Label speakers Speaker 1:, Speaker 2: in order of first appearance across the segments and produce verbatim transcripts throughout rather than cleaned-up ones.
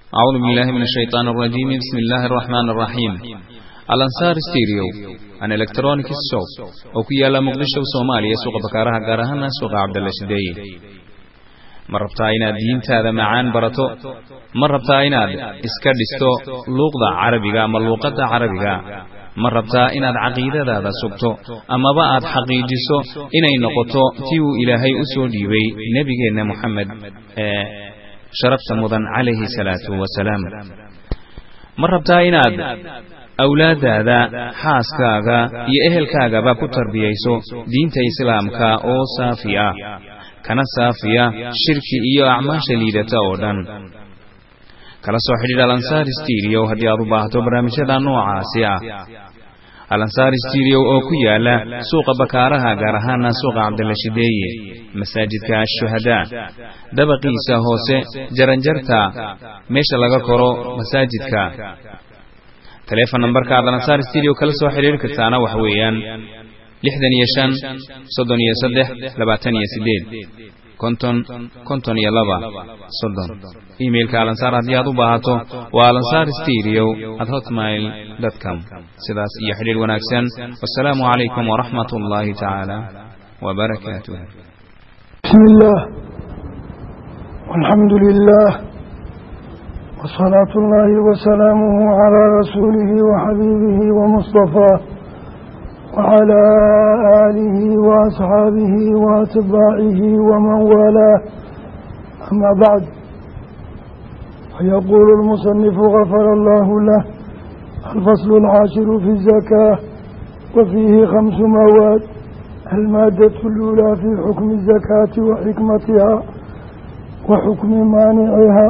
Speaker 1: أعوذ بالله من الشيطان الرجيم. بسم الله الرحمن الرحيم. الأنصار ستيريو أنا إلكترونيك السوق وكي على مقدشة وصوماليا سوق بكارها قارهنا سوق عبد الله شدي مربطاينا دين هذا معان برتو مربطاينا إسكادستو لغة عربية ملوقة عربية مربطاينا عقيدة هذا سوقتو أما بعد حقيقيسو إني نقطو تيو إلهي أسودي وي نبينا محمد آه شرفت مضن عليه الصلاة والسلام مربطاينا أولاد هذا حاس كاغا يأهل كاغا باكو تربييسو دين إسلام كا أو صافية كان صافية شركي إيو أعماش ليدة أودان كلا سوحيد الأنصار ستيريو هدي أرباهتو برامجة نوع عاسية الأنصار ستيريو أوكو يالا سوق بكارها غارهانا سوق عبد الله شدي مساجد كالشهداء دبقي ساهوسي جرنجرتا ميش لغا كورو مساجد كا تليفون نمبر كا الأنصار ستيريو كلا سوحيد كتانا وحويان لحدن يشان صدن يصدح لباتن يسديد كنتن كنتن يلبا صدن إيميل كالانصار هديادو باهاتو والانصار ستيريو at hotmail dot com سداس يحرير وناكسن والسلام عليكم ورحمة الله تعالى وبركاته.
Speaker 2: بسم الله والحمد لله وصلاة الله وسلامه على رسوله وحبيبه ومصطفاه وعلى آله وأصحابه وأتباعه ومن والاه. أما بعد، فيقول المصنف غفر الله له: الفصل العاشر في الزكاة، وفيه خمس مواد. المادة الأولى في حكم الزكاة وحكمتها وحكم مانعها.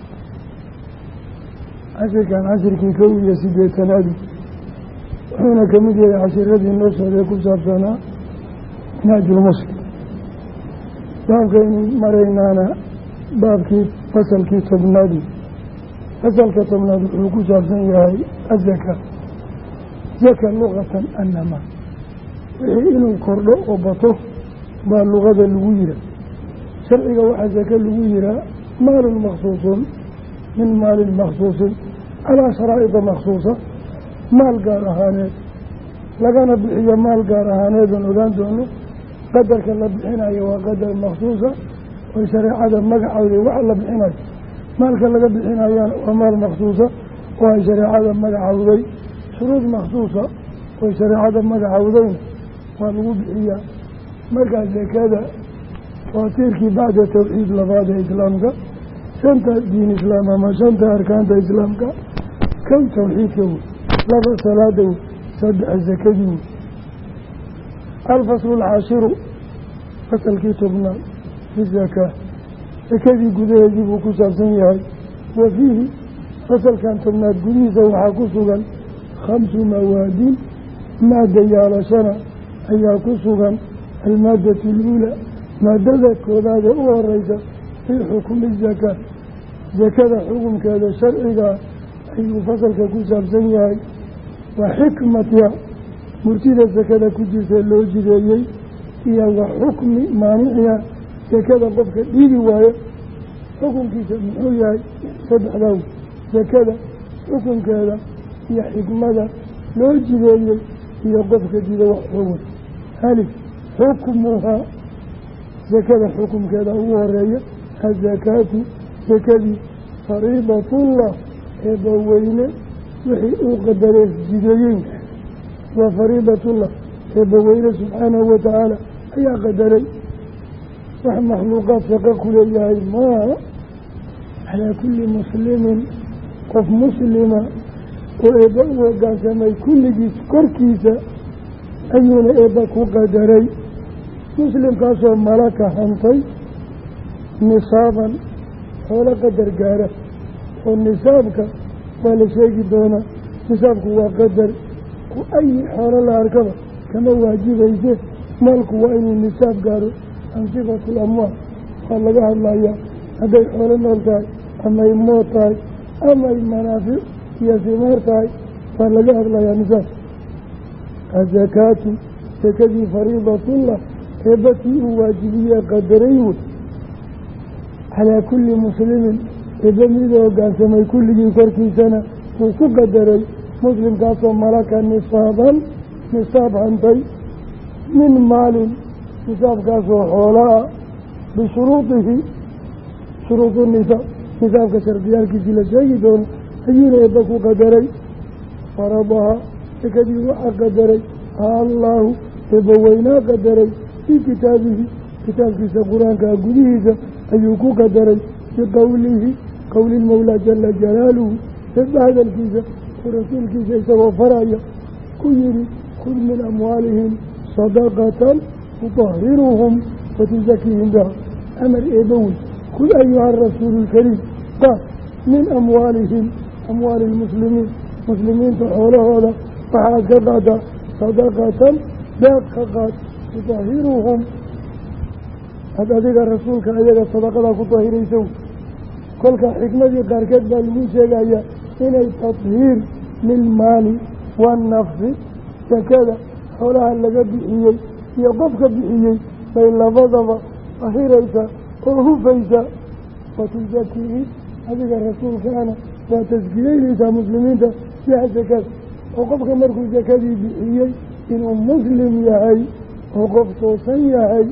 Speaker 2: عشر كان عشر كي كوي يسيد تنادي حين كمدي عشر الذي النصر يكون سابسانا ناج المسلم. باب كين مرينانا باب كي فصل كي تبنادي فصل كي تبنادي يكون سابسان يهي الزكاة. زكاة لغة أنما إنه كردو وبطه باللغة الويرة شرعي واحد زكاة الويرة مال مخصوص من مال مخصوص على شرائط مخصوصة مال قار أهانيد لقانا بحية مال قار أهانيد ونغان دونه قدر كلا بحنا يوا قدر مخصوصة وشريعة مقعودي وعلا بحنا مال كلا بحنا ومال مخصوصة وشريعة مقعودي شروط مخصوصة وشريعة مقعودين والغو بحية مقع زكاة وتيركي بعد توحيد لبعض إسلامك شنطة دين إسلام ما شنطة أركان إسلامك كم توحيد يوم لابا صلاة صدع الزكاة. الفصل العاشر فصل كتبنا في الزكاة زكاة قده يجب كسر سنيهاي. وفيه فصل كان تبنا قديسة وحاكسوغا خمس مواد. مادة يالا سنة هي كسوغا. المادة الأولى مادة كودادة أول رئيسة في حكم الزكاة. زكاة حكم كذا شرعي أي فصل كسر سنيهاي وحكمتها مرتدى الزكاة كجيسة اللوجدية هي وحكم مانعها زكاة قفك ديني وهي حكم كيسة محوية سبح له زكاة حكم كذا هي حكمتها لوجدية هي قفك ديني وحكم هل حكمها زكاة حكم كذا هو الرأي الزكاة زكاة فريضة الله إبوينه وحي أقدر الجديين وفريضة الله يبوينا سبحانه وتعالى أي قدري وحي مخلوقات فقه كل إياه ما على كل مسلم قف مسلمة وإبوه قاسمي كل جيس كركيسة أيون إباك قدري مسلم كاسو ملكة حنطي نصابا ولا قدر قارة والنصابك ولا شيء دونا نصابك هو قدر وأي حالة لا أركبه كما واجب يجيه مالك وإن النصاب قالوا أنصفة الأموال قال لها الله يا هذا حالة نالتاي أما يموتاي أما المنافع هي ثمارتاي قال لها الله يا نصاب. الزكاة زكاة فريضة الله هبتي واجبية قدريه على كل مسلم إبميده كان سمي كل كركي سنة وكقدري مسلم كاسو ملكا نصابا نصاب عنتي من مال نصاب كاسو حولاء بشروطه شروط النساء نصاب كشرطيان كجيل جيدون أيين يبكو قدري فرضها كدي وحا قدري الله يبوينا قدري في كتابه كتاب كيسا قرآن كأقوليه أيوكو قدري في قوله قول المولى جل جلاله سبع هذا الكيسة ورسول كيسا يسوى فرايا كيري خذ من أموالهم صدقة تطهرهم وتزكيهم بها أمر إيبوي كل أيها الرسول الكريم قال من أموالهم أموال المسلمين مسلمين تحوله هذا فحاك قد صدقة باققات تطهرهم هذا ذكر الرسول كأيها الصدقة كطهير يسوي كل حكمة قاركت بالموسيقى هي إن التطهير للمال والنفس فكذا حولها اللقاء بحيي يقفك بحيي فإلا فضب طهيريسا وهو فيسا وتزكيه هذا الرسول كان وتزكيه ليس مسلمين فيها زكاة وقفك مركو زكاة بحيي إنه مسلم يهي وقف توسن يهي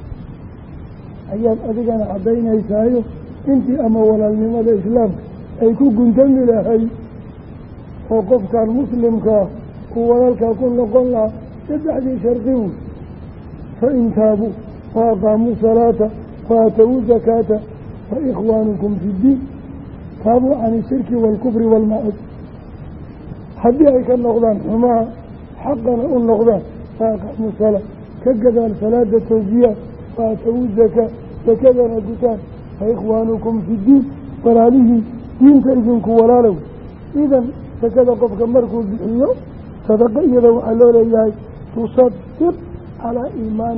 Speaker 2: أيام أذكنا عبينا يسايو intii ama walaalnimada islaamka ay ku guntami lahay oo qofkan muslimkaa uu walaalkaa ku noqon lahaa saddexdii shardi wey fain taabuu wa aqaamuu salaata wa aatawuu zakaata fa ikhwaanukum fi ddiin taabuu can ishirki waalkufri waalmacaasi haddii ay ka noqdaan xumaha xaqana u noqdaan fa aqaamuu salaa ka gadaan salaada tawjiya wa aatawuu zakaa zakadana gutaan فإخوانكم في الدين ولاله دين تأذنك ولاله إذا فكذا قفك مركز بحيه صدق إذا وحلول إياه تصدق على إيمان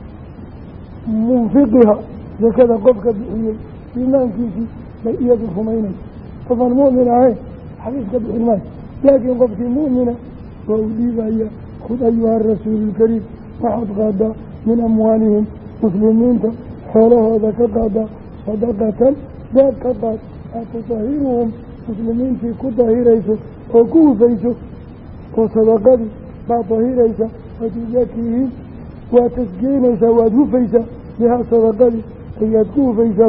Speaker 2: منفقها فكذا قفك بحيه إيمان كيسي لإياد الخميني طبعا مؤمن عين حقيقة بإيمان لكن قفك مؤمنة وأوليب إياه خذ أيها الرسول الكريم وحد غادا من أموالهم مسلمين حوله هذا كقادا صدقة باققات تطهيرهم مسلمين في كطهيريسو وكوفيسو وصدقات باطهيريسا وتزكيهم وتسكينيسا وادوفيسا بها صدقات هي كوفيسو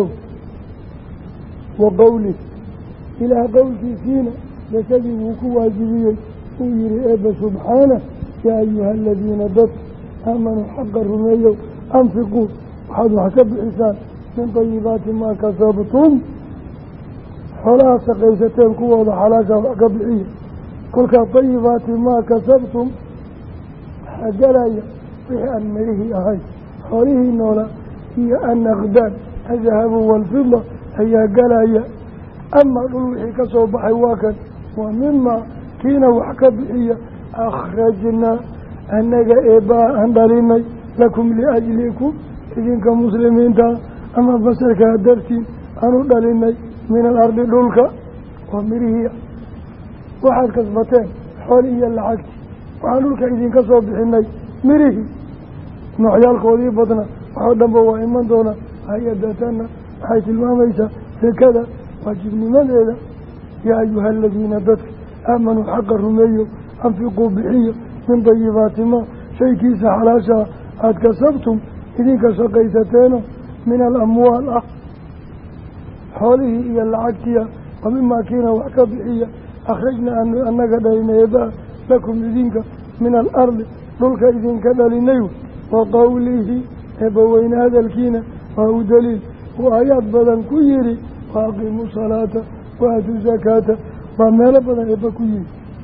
Speaker 2: وقوله إلى قول سينا لسدي وكوا جبيه ويري أبا سبحانه يا أيها الذين ضد آمنوا حق الرميو أنفقوا وحدوا حسب الإنسان من طيبات ما كسبتم حلا سقيستين قوة حلاجة قبلية كل طيبات ما كسبتم حجلايا فيه أن مريه أهي حوله النولا هي النغدان الذهب والفضة هي قلايا أما الروحي كسوب حواكا ومما كينا وحكبئية أخرجنا أنك إباء أندريني لكم لأجلكم إذن كمسلمين تا أما بسرك درسين أنو دليني من الأرض دولك ومريه واحد كسبتين حولي العكس وعنولك إذن كسب بحني مريه نوعيال قوضي بطنا وحودا بوا إيمان دونا هيا داتنا حيث الماميسة هكذا واجبني من هذا يا أيها الذين دتك آمنوا حق الرمي أنفقوا بحية من طيبات ما شيء كيس حلاشا قد كسبتم إذن كسقيستين من الأموال حوله إلى العكية ومما كان وحكبئية أخرجنا أنك دين يدا لكم إذنك من الأرض ذلك إذنك دلينيو وقوله يبوين هذا الكينة وهو دليل وآيات بدن كيري وأقيموا صلاة وآتوا زكاة ومال بدن يبا كيري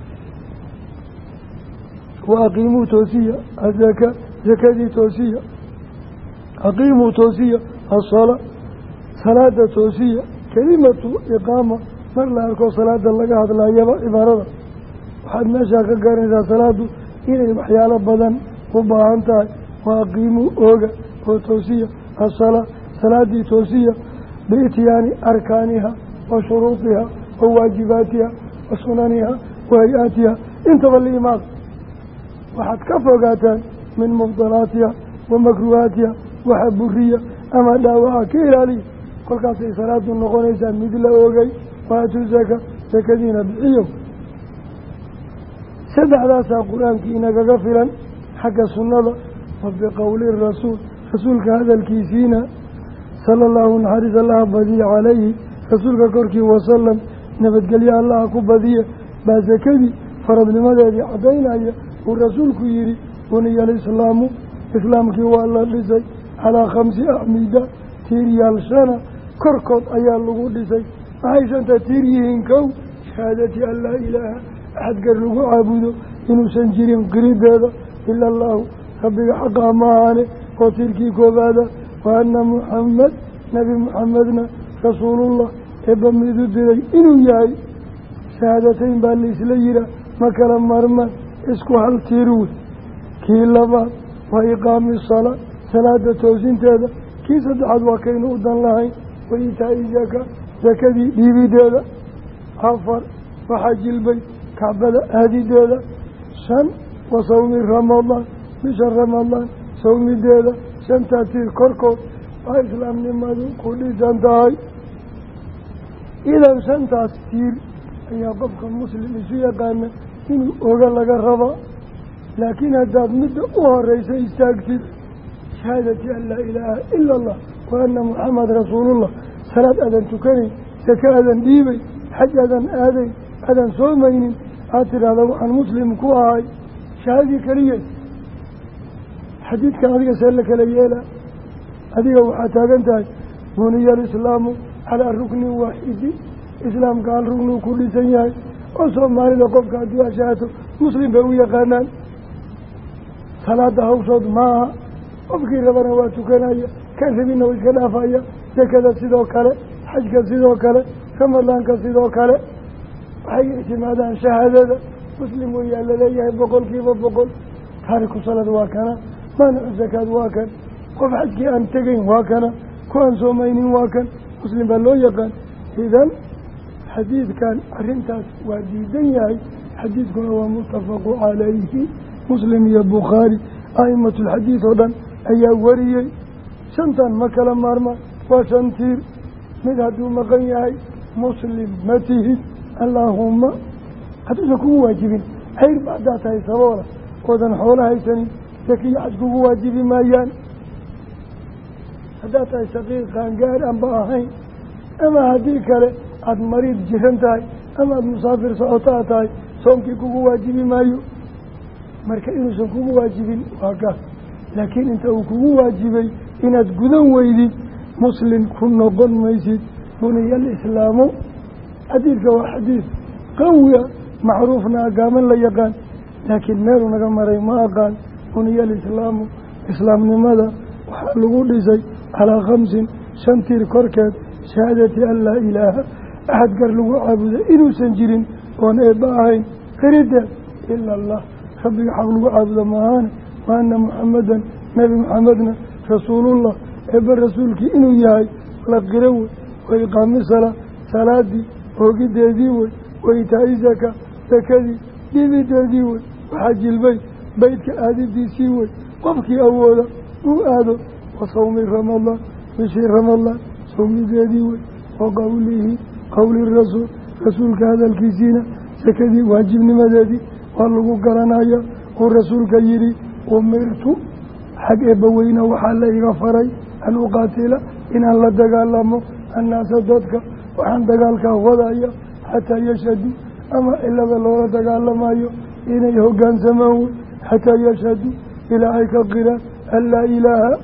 Speaker 2: وأقيموا توسية الزكاة زكاة توسية أقيموا توسية الصلاة صلاة توسية كلمة إقامة مر لا أركو صلاة الله قاعد لا يبا إبارة وحد نشاك قارن إذا صلاة إلى المحيالة بدن وباعنتها وأقيموا أوغا وتوسية الصلاة صلاة توسية بإتيان أركانها وشروطها وواجباتها وسننها وهيئاتها انتظر الإمام وحد كفقاتان من مفضلاتها ومكروهاتها وحبورية أما دعوها كيرالي kolkaasay salaadu noqonaysaa mid la ogay waatuu zaka sakadiina bixiyo saddexdaasaa qur-aankii inagaga filan xagga sunnada wa biqowli rasuul rasuulka hadalkiisiina sala allahu naxariis allaha badiya calayhi rasuulka korkii wasalam nabadgelyo allaha ku badiya baa sakadii faradnimadeedii caddaynaya uu rasuulku yidhi buniya alislaamu islaamkii waa la dhisay calaa khamsi acmida tiiryaal shana korkood ayaa lagu dhisay maxay shanta tiir yihiin kow shahaadati an laa ilaaha axad gar lagu caabudo inuusan jirin qirideeda ila allaahu rabbiga xaqaa maahaane oo tiirkii koobaada wa anna muxamed nebi muxamedna rasuulullah eebba midu diray inuu yahay shahaadatayn baa laisla yihaa ma kala marmaan isku hal tiir wey kii labaad waa iqaami salaa salaada toosinteeda kii saddexaad waa kaynu u dan lahayn wa iitaa'i zaka sakadii dhiibideeda afar waxaa jilbay kacbada aadideeda shan wa sawmi ramadaan bisha ramadaan sawmideeda shantaa tiir korkood waa islaamnimadu ku dhisan tahay idan shantaas tiir ayaa qofka muslim isu yaqaana inuu oga laga rabaa laakiin haddaad midda u horeysa istaagtid shahaadati an laa ilaaha ila allah wa anna muxamed rasuulullah salaad aadan tukanayn saka aadan dhiibay xaj aadan aadayn aadan soomaynin aad tidhaahda waxaan muslim ku ahay shahaadii keliya xadiidkan adiga see la kala yeelaa adiga waxaa taagan tahay buniya alislaamu calaa ruknin waaxidi islaamka hal ruknuu ku dhisan yahay oo soomaalida qofka haddii ashaato muslim bay u yaqaanaan salaada hawshood maaha qofkii rabana waa tukanaya kan rabina waa iska dhaafaya sakada sidoo kale xajka sidoo kale ramadaanka sidoo kale waxay ictimaadaan shahaadada muslim weyaa laleeyahay boqol kiiba boqol taariku salaad waa kana maanicu sakaad waa kan qof xajkii aan tegayn waa kana ku aan soomaynin waa kan muslim baa loo yaqaan idan xadiidkan arrintaas waa diidan yahay xadiidkuna waa muttafaqu calayhi muslim iyo bukhaari a'imatulxadiid oo dhan ayaa wariyey shantan ma kala maarmaan waa shan tiir mid hadduu maqan yahay muslim ma tihid allaahumma hadduusan kugu waajibin xayr ba haddaad tahay saboola oodan xoolo haysanin sakiyo xaj kugu waajibi maayaan haddaad tahay shaqiiq qaangaar aanba ahayn ama haddii kale aada mariid jiran tahay ama aada musaafir socoto a tahay soomkii kugu waajibi maayo marka inuusan kugu waajibin waa gaas laakiin inta uu kugu waajibay inaad gudan weydid muslim ku noqon maysid buniya alislaamu xadiidka waa xadiid qawiya macruufna agaaman la yaqaan laakiin meeluu naga maray ma aqaan buniya alislaamu islaamnimada waxaa lagu dhisay calaa khamsin shan tiir korkeed shahaadati an laa ilaaha axad gar lagu caabuda inuusan jirin oon eebba ahayn qirideed ila allah rabbiga xaq lagu caabuda maahaane wa anna muxamedan nebi muxamedna rasuulullah eebba rasuulkii inuu yahay la qiro wey wa iqaami salaa salaadii oogideedii wey wa iitaa'i zaka sakadii dhibideedii wey waxaa jilbay beydka aadidiisii wey qofkii awooda uu aado wa sawmi ramadaan bishii ramadaan sawmideedii wey wa qowlihi qowli rasuul rasuulka hadalkiisiina sakadii waajibnimadeedii waa lagu garanaya uu rasuulka yidhi umirtu xag eebbaweyna waxaa la iga faray an uqaatila inaan la dagaalamo annaasa dadka waxaan dagaalkaa wadaya xataa yashhadu ama cilada loola dagaalamayo inay hoggaansamaan wey xataa yashhadu ilaa ay ka qiraan an laa ilaaha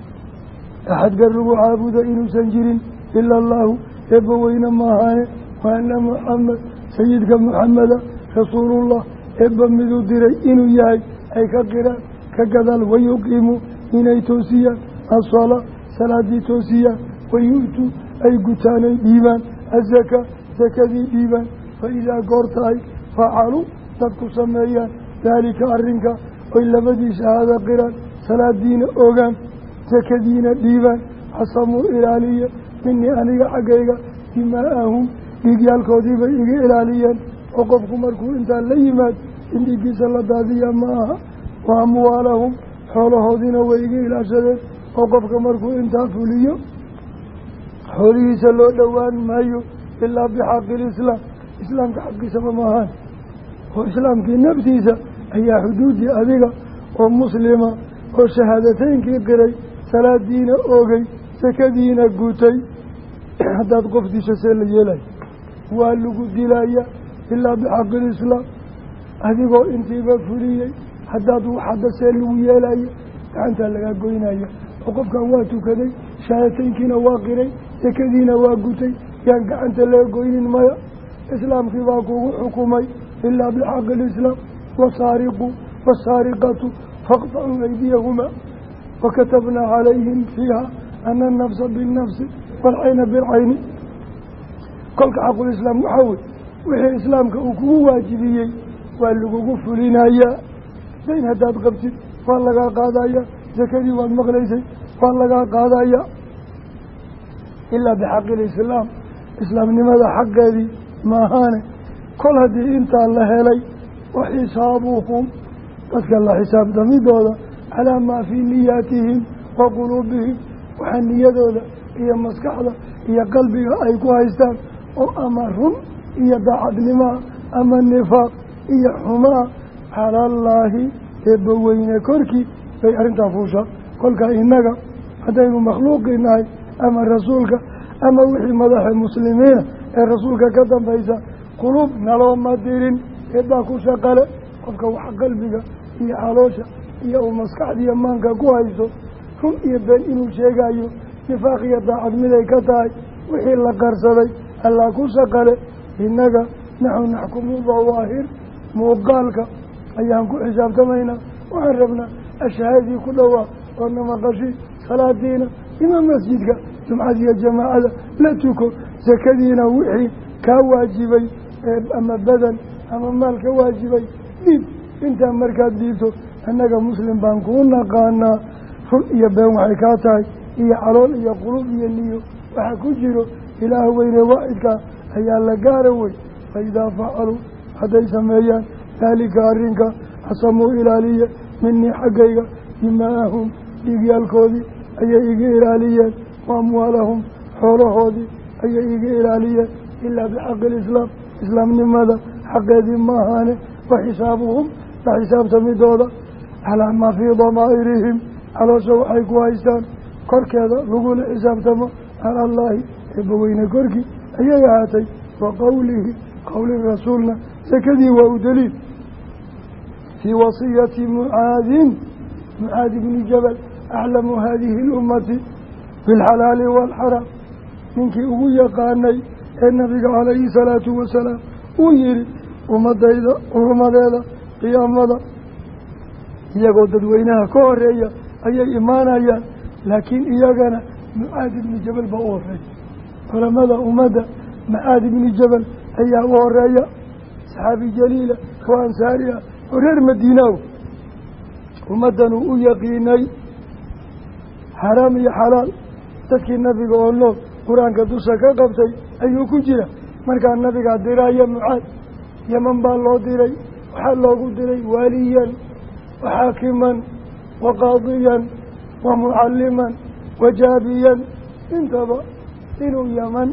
Speaker 2: axad gar lagu caabuda inuusan jirin ila allaahu eebbaweyne maahaane wa anna muxamed sayidka muxameda rasuulullah eebba miduu diray inuu yahay ay ka qiraan ka gadaal wayuqiimu inay toosiyaan asalaa salaadii toosiyaan wayu'tuu ay gutaan ay dhiibaan azaka sakadii dhiibaan fa idaa goorta ay facaluu dadku sameeyaan daalika arrinka oy labadii shahaado qiraan salaadiina ogaan sakadiina dhiibaan xasamuu ilaaliya minii aniga xaggayga dimaa'ahum dhiigyaalkoodii bay iga ilaaliyeen oo qofku markuu intaa la yimaad in dhiiggiisa la daadiya ma aha wa amwaalahum xoolahoodiina way iga ilaashadeen oo qofka markuu intaa fuliyo xoolihiisa loo dhowaan maayo ilaa bixaqi lislaam islaamka xaqiisaba maahaan oo islaamkii naftiisa ayaa xuduuddii adiga oo muslima oo shahaadateynkii qiray salaadiina oogay sakadiina gutay haddaad qof disho see la yeelaya waa lagu dilaya ilaa bixaqi lislaam adigoo intiiba fuliyey haddaad waxadda see lagu yeelaya gacantaa lagaa goynaya oo qofkan waa tukaday shahaadateynkiina waa qiray sakadiina waa gutay yaan gacanta laga goynin maya islaamkii baa kugu xukumay ilaa bixaqi lislaam wasaariqu wasaariqatu faqtacuu aydiyahumaa wakatabnaa calayhim fiiha ana anafsa binnafsi waalcayna bilcayni kolka xaqulislaam waxaa wey wixii islaamka uu kugu waajibiyey waa lagugu fulinayaa dayn haddaad qabtid waa lagaa qaadaya sakadii waad maqlaysay waa lagaa qaadaya ilaa bixaqi lislaam islaamnimada xaqeedii maahaane kol haddii intaa la helay wa xisaabuhum dadka la xisaabtamidooda calaa maa fii niyaatihim wa quluubihim waxaa niyadooda iyo maskaxda iyo qalbiga ay ku haystaan oo ama run iyo daacadnimaa ama nifaaq iyo xumaa calallaahi eebbaweyne korkii bay arrintaa fuushaa kolkaa innaga haddaynu makhluuqii nahay ama rasuulka ama wixii madaxa muslimiina ee rasuulka ka dambaysa quluub nalooma dirin eebbaa ku shaqale qofka wax qalbiga iyo caloosha iyo uu maskaxdiiyo maanka ku hayso run iyo been inuu sheegayo nifaaq iyo daacad miday ka tahay wixii la qarsaday allaa ku shaqale innaga naxnu naxkumu dawaahir muuqaalka ayaan ku xisaabtamaynaa waxaan rabnaa ashahaadii ku dhowaa oo namaqashi salaadiina imaam masjidka jumcadiiyo jamaacada la tuko sakadiina wixii kaa waajibay ama badan ama maal ka waajibay dhiib intaa markaad dhiibto annaga muslim baan kuu naqaanaa run iyo been waxay kaa tahay iyo calool iyo qulub iyo niyo waxa ku jiro ilaah weyne waaxidkaa ayaa la gaara wey fa idaa facaluu hadday sameeyaan daalika arrinka xasamuu ilaaliye minii xaggayga dimaa'ahum dhiigyaalkoodii ayay iga ilaaliyeen wa amwaalahum xoolahoodii ayay iga ilaaliyeen ilaa bixaqi lislaam islaamnimada xaqeedii ma ahaane wa xisaabuhum la xisaabtamidooda calaa maa fii damaa'irihim caloosha waxay ku haystaan korkeeda lagula xisaabtamo cala allaahi eebbaweyne korkii ayay ahaatay wa qowlihi qowli rasuulna sakadii waa u daliil fii wasiyati mucaadin mucaad ibni jabal aclamu haadihi اlummati bilxalaali waalxaraam ninkii ugu yaqaanay ee nabiga calayhi salaatu wasalaam uu yihi ummadayda urumadeeda qiyaamada iyagoo dadweynaha ka horeeya ayay imaanayaan laakiin iyagana mucaad ibni jabal baa u horeeya culamada ummadda mucaad ibni jabal ayaa u horeeya saxaabi jaliila oo ansaari ah oo reer madiinaaw ummaddan uu u yaqiinay xaraam iyo xalaal dadkii nabiga oo nool qur-aanka dusha ka qabtay ayuu ku jira markaa nabigaa diraya mucaad yaman baa loo diray waxaa loogu diray waaliyan wa xaakiman wa qaadiyan wa mucalliman wa jaabiyan intaba inuu yaman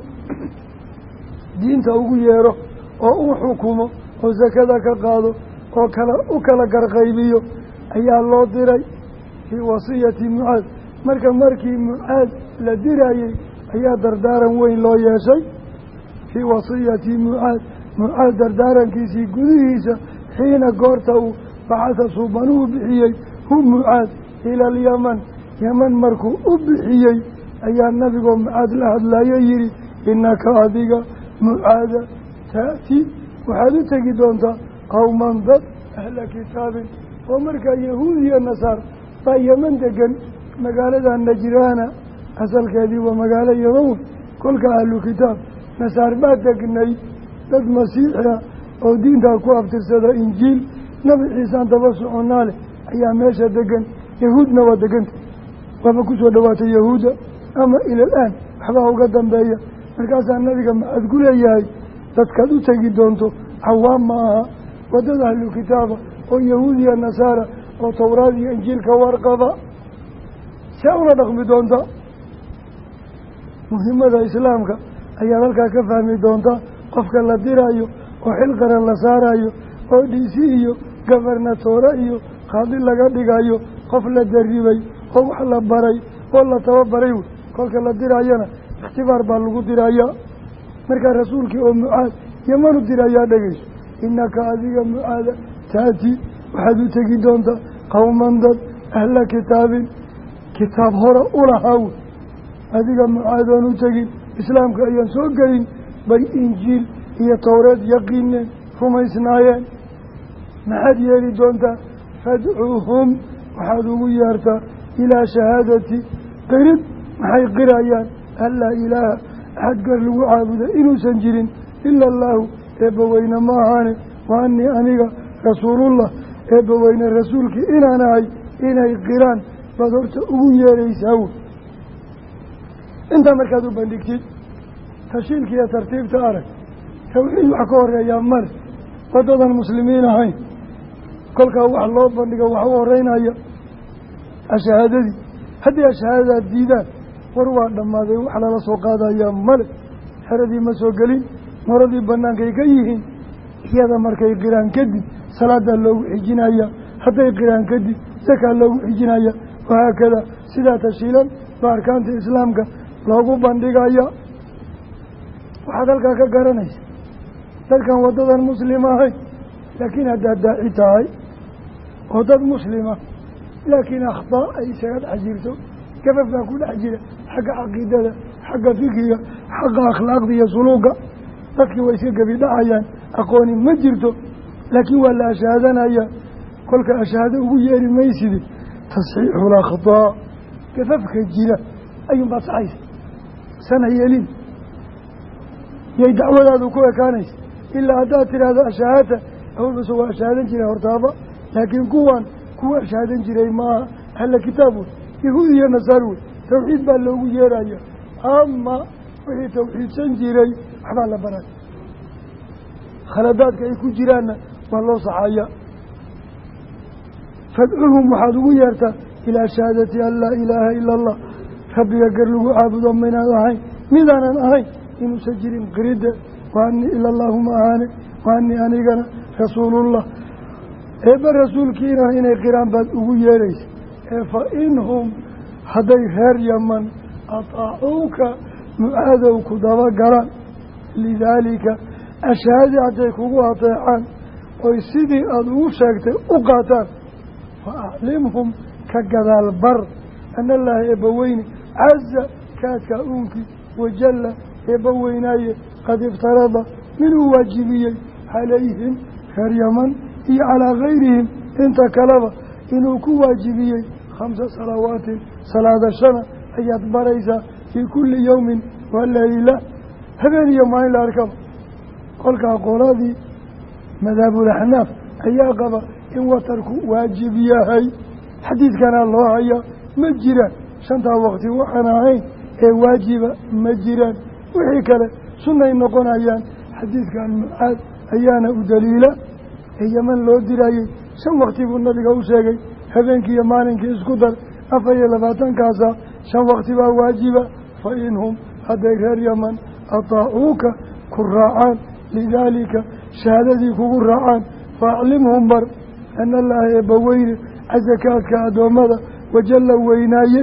Speaker 2: diinta ugu yeero oo u xukumo oo sakada ka qaado oo kala u kala garqaybiyo ayaa loo diray fii wasiyati mucaad marka markii mucaad la dirayey ayaa dardaaran weyn loo yeeshay fii wasiyati mucaad mucaad dardaarankiisii gudihiisa xiina goorta uu bacada suubanuhu bixiyey hu mucaad ila alyaman yaman markuu u bixiyey ayaa nabigoo mucaad la hadlayo yihi innaka adiga mucaada ta'ti waxaad u tegi doontaa qowman dad ahla kitaabin oo markaa yahuud iyo nasaar baa yaman degan magaalada najraana asalkeedii waa magaalo yaman wey kolka ahlu kitaab nasaar baa degnay dad masiixi ah oo diintaa ku abtirsada injiil nabi ciisaan daba soconaa leh ayaa meesha degan yahuudna waa deganta waaba ku soo dhowaatay yahuudda ama ilaal-aan waxbaa uga dambeeya markaasaa nabiga maxaad ku leeyahay dadkaad u tegi doonto cawaam ma aha waddada ahlu kitaaba oo yahuud iyo nasaara oo towraad iyo injiilka warqaba see ula dhaqmi doonta muhiimada islaamka ayaad halkaa ka fahmi doontaa. qofka la diraayo oo xil qaran la saarayo oo dhiisi iyo gobernatoore iyo qaadi laga dhigayo qof la daribay oo wax la baray oo la tababaray kolka la dirayana ikhtibaar baa lagu dirayaa. markaa rasuulkii oo Mucaad yamanu dirayaa dhegeyso innaka adiga Mucaada taati waxaad u tegi doontaa qowman dad ahla kitaabin kitaab hore u lahaw adiga Mucaadoon u tegin islaamka ayaan soo gelin bay injiil iyo towreed yaqiineen rumaysnaayeen. maxaad yeeli doontaa fadcuuhum waxaad ugu yeertaa ilaa shahaadati qirid maxay qirayaan an laa ilaaha axad gar lagu caabuda inuusan jirin ila allaahu eebbaweyne ma ahaane wa annii aniga rasuulullah eebbaweyne rasuulkii inaan ahay inay qiraan baad horta ugu yeeraysaa wey. intaa markaad u bandhigtid tashiilkiiyo tartiibta arag tawxiid wax ka horeeyaa male waddadan muslimiin ahayn kolkaa wax loo bandhigo wax u horeynaya ashahaadadii. haddii ashahaadaad diidaan war waa dhammaaday wax lala soo qaadayaa male. xeradii ma soo gelin moradii bannaankay ka yihiin iyada markay qiraan kadib salaadaa loogu xijinaya hadday qiraan kadib sakaa loogu xijinaya wahaakada sidaa tashiilan baa arkaanta islaamka loogu bandhigaya. waxaad halkaa ka garanaysa dadkan waddadan muslim ahayn laakiin haddaad daaci tahay oo dad muslima laakiin akhtaa ay isaga dhex jirto gafaf baa ku dhex jira xagga caqiidada xagga fikiga xagga akhlaaqda iyo suluuga dadkii way iska gebi dhacayaan aqooni ma jirto laakiin waa la ashaadanaya. kolka ashaado ugu yeeri maysidi tasxiixul akhtaa gafafka jira ayuunbaad saxaysa sana yeelin yay dacwadaadu ku ekaanaysa ilaa haddaad tidhaahdo ashahaata awalbase waa ashaadan jiray hortaaba laakiin kuwan kuwa ashaadan jiray maaha ahla kitaab wey yahuud iyo nasaar wey tawxiid baa loogu yeeraya. ama wixii tawxiidsan jiray waxbaa la baray khaladaadka ay ku jiraanna waa loo saxaya. fadcuhum waxaad ugu yeertaa ilaa shahaadati an laa ilaaha ila allah rabbiga gar lagu caabudo maynaan ahayn midaanan ahayn inuusan jirin qiridda wa annii ila allaahu ma ahaane wa annii anigana rasuulullah eebba rasuulkiina inay qiraan baad ugu yeeraysa. ee fa inhum hadday reer yaman ataacuuka Mucaadow ku dabagalaan lidaalika ashahaadi hadday kugu ateecaan oy sidii aada ugu sheegtay u qaataan fa aclimhum ka gadaal bar ana allaaha eebbaweyne caza kaadkaa uunkii wajalla eebba weynaaye qad iftarada minuu waajibiyey calayhim reer yaman iyo calaa gayrihim inta kaleba inuu ku waajibiyey khamsa salawaatin salaada shana ayaad baraysaa fii kulli yowmin wa layla habeen iyo maalin la arkaba. kolkaa qoladii madhabulaxnaaf ayaa qaba in watarku waajib yahay xadiidkana loo hayaa ma jiraan shantaa waqti waxaan ahayn ee waajiba ma jiraan wixii kale sunnay noqonayaan. xadiidkan Mucaad ayaana u daliila ee yaman loo dirayey shan waqti buu nabiga u sheegay habeenkii iyo maalinkii isku dar afar iyo labaatankaasa shan waqti baa waajiba. fa inhum hadday reer yaman ataacuuka ku raacaan lidaalika shahaadadii kugu raacaan fa aclimhum bar ana allaaha eebbaweyne casakaadka addoommada wajalla weynaaye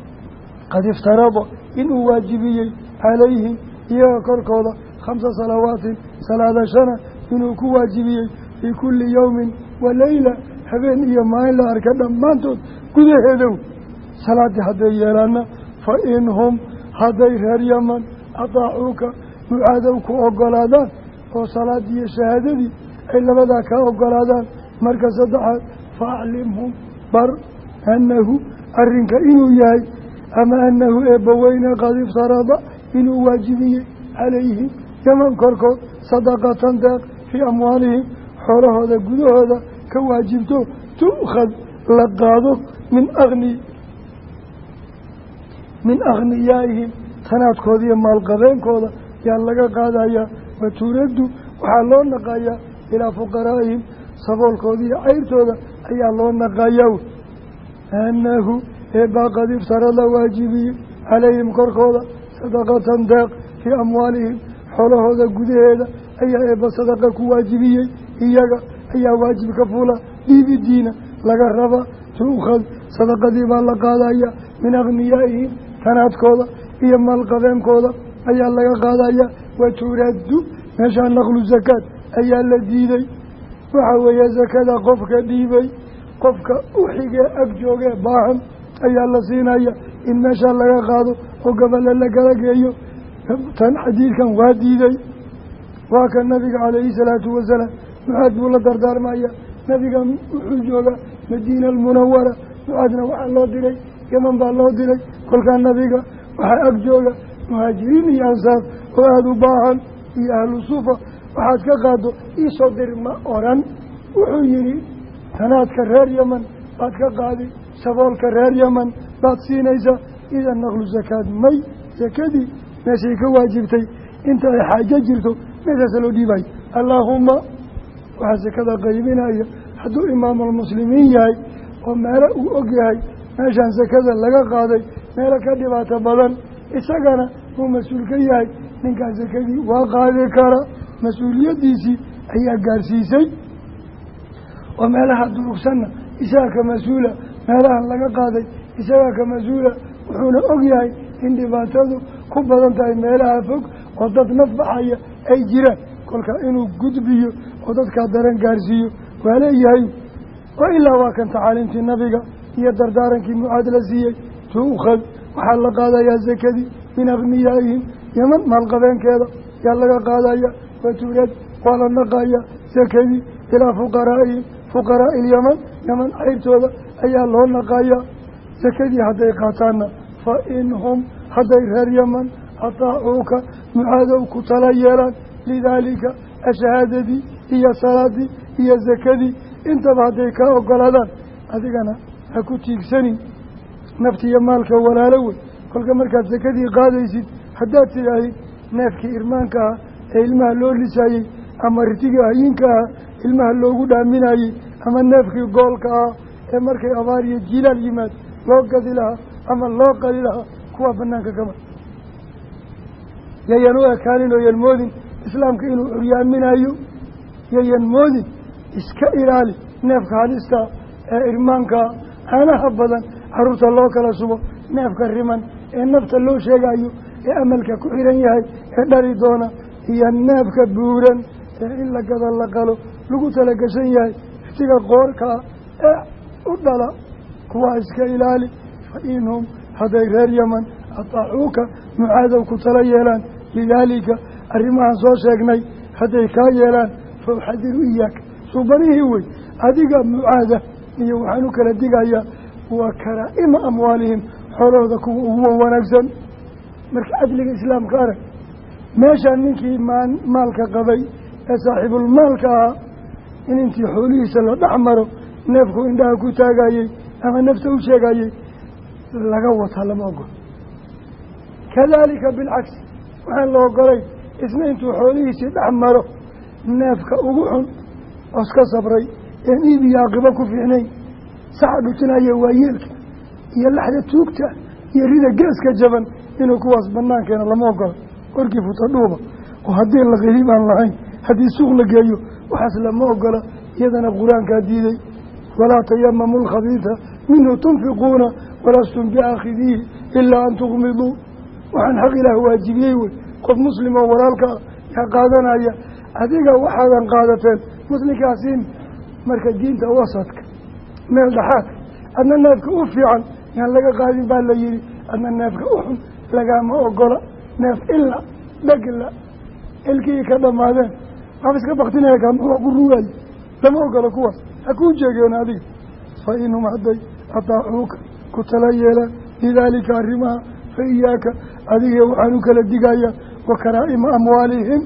Speaker 2: qad iftarada inuu waajibiyey calayhim iyaga korkooda khamsa salawaatin salaada shana inuu ku waajibiyey fii kulli yowmin wa layla habeen iyo maalin la arka dhammaantood gudaheedow salaaddii hadday yeelaana fa inhum hadday reer yaman ataacuuka Mucaadow ku ogolaadaan oo salaaddii iyo shahaadadii ay labadaa kaa ogolaadaan marka saddexaad fa aclimhum bar annahu arrinka inuu yahay ama annahu eebbaweyne qad iftarada inuu waajibiyey calayhim yaman korkood sadaqatan deeq fii amwaalihim xoolahooda gudahooda ka waajibto tu'khad la qaado min agni min akhniyaa'ihim tanaadkooda iyo maalqabeenkooda yaa laga qaadayaa wa turaddu waxaa loo naqayaa ilaa fuqaraa'ihim saboolkooda iyo cayrtooda ayaa loo naqayaa annahu eebbaa qad iftarada waajibiyey calayhim korkooda صدقة داق في أموالهم حوله هذا قده أي إبا صدقة كواجبية إياك أي واجب كفولة دي بالدين لقربا تأخذ صدقة دي بالقادايا من أغنيائهم كانت كوضا إيما القذين كوضا أي اللقى قادايا وترد مشان نقل الزكاة أي الذي وحوى زكاة قفك ديبي قفك أحيق أكجوك باهم أي الله سينايا إن مشان لقى قادو وقبل لك لك أيو تن حديث كان واديدي وكان النبي عليه الصلاة والسلام معاد بولا دردار معايا نبي كان وحجوك مدينة المنورة معادنا وحا الله دلي يمن با الله دلي كل كان نبي وحا أكجوك مهاجرين يانصار وهذا باهم يا أهل الصوفة وحاد كقادو يصدر ما أوران وحيني تنات كرار يمن قاد كقادي سبال كرار يمن بات سينيسا إذا نغل الزكاة مي زكادي ناسيك واجبتي انت حاجة جرتو ماذا سلو ديباي اللهم وحزكذا قيبين هاي حدو إمام المسلمين ياي وما رأوا أقياي ماشان زكاة لغا قادي مالا كدبات بلان إساقنا هو مسؤول كياي منك زكادي وقادي كارا مسؤولية ديسي أي أقارسيسي وما لها دروكسنا إساك مسؤولة مالا لغا قادي إساك مسؤولة وحونا أقياي إن دباتادو كبضان تاي ميلها فوق وداد نفبحايا أي جيران كلك إنو قدبيو وداد كادران قارسيو وعليه هاي وإلا واكن تعاليمت النبي هي دردارن كي معادلة زيي تأخذ وحال قادا يا زكدي من أغنيائهم يمن مالقبين كذا يالله قادا يا وتولد قال النقايا زكدي إلى فقرائهم فقراء اليمن يمن عيبتوذا أي الله النقايا زكدي حتى قاتانا فإنهم حتى غير يمن أطاعوك معادوك تليلا لذلك الشهادة هي صلاة هي زكاة انت بعدك وقلادا هذه أنا أكو تيكسني نفتي مالك ولا لوي كل مركز زكاة قاديسي حدات لهي نفك إرمانك إلمه لو لساي أما رتيجا ينك إلمه لو قد أميناي أما نفك قولك مرك أباري جيل يمات لو قد لها أما الله قال لها كوا بناك كمان يا ينوى كانوا يلمودين إسلام كإنه عريان من أيو يا ينمودين إسكا إلالي نفك حالستا إرمانك أنا حبضا عروت الله كلا سبا نفك الرمان نفت الله شيء أيو أملك كحيران يهي داري دونا هي نفك بورا إلا كذا الله قالوا لقوت لك شيء يهي افتقى قورك أدلا كوا إسكا إلالي فإنهم هذا غير يمن أطاعوك معاذا وكتليلان لذلك الرماء صوشيقني هذا كايلان فأحذروا إياك صوبانيه هو هذه معاذا يوحنوك لديقايا وكرائم أموالهم حوله ذاكو هو ونكسا مرك أجل الإسلام كارك ماشا منك مالك قضي صاحب المالك إن انت حوليه سلو نحمره نفكو عندها كتاقايي أما نفسه شيقايي لقوتها لما أقول كذلك بالعكس وحن لو قلي اثنين تحوليه سيد عمره نافك أبوحن أسكى صبري يعني بياقبك في عني سعدوا تنايا ويلك يلحظة توقتا يريد قاسك جبن إنه كواس بنان كان لما أقول أركفوا تدوبة وهدين لغيب عن العين هدي سوق لقايو وحسن لما أقول يدنا قرآن كاديدي ولا تيمموا الخبيثة منه تنفقون ولستم بآخذيه إلا أن تغمضوا وعن حق له واجبيه قف مسلم ورالك يا قادنا يا هذيك وحدا قادتين مسلم كاسين مركز دين توسطك من الضحاك أن النافك أوفي عن يعني لقى قادم بالليل أن النافك أوحن لقى ما أقول ناف إلا لقى الكي كذا ماذا عفسك بقتنا يا كام هو قروي لما أقول كواس أكون جاكيون هذه فإنهم عدي أطاعوك كتليلا لذلك الرماء فإياك هذه وعنوك للدقايا وكرائم أموالهم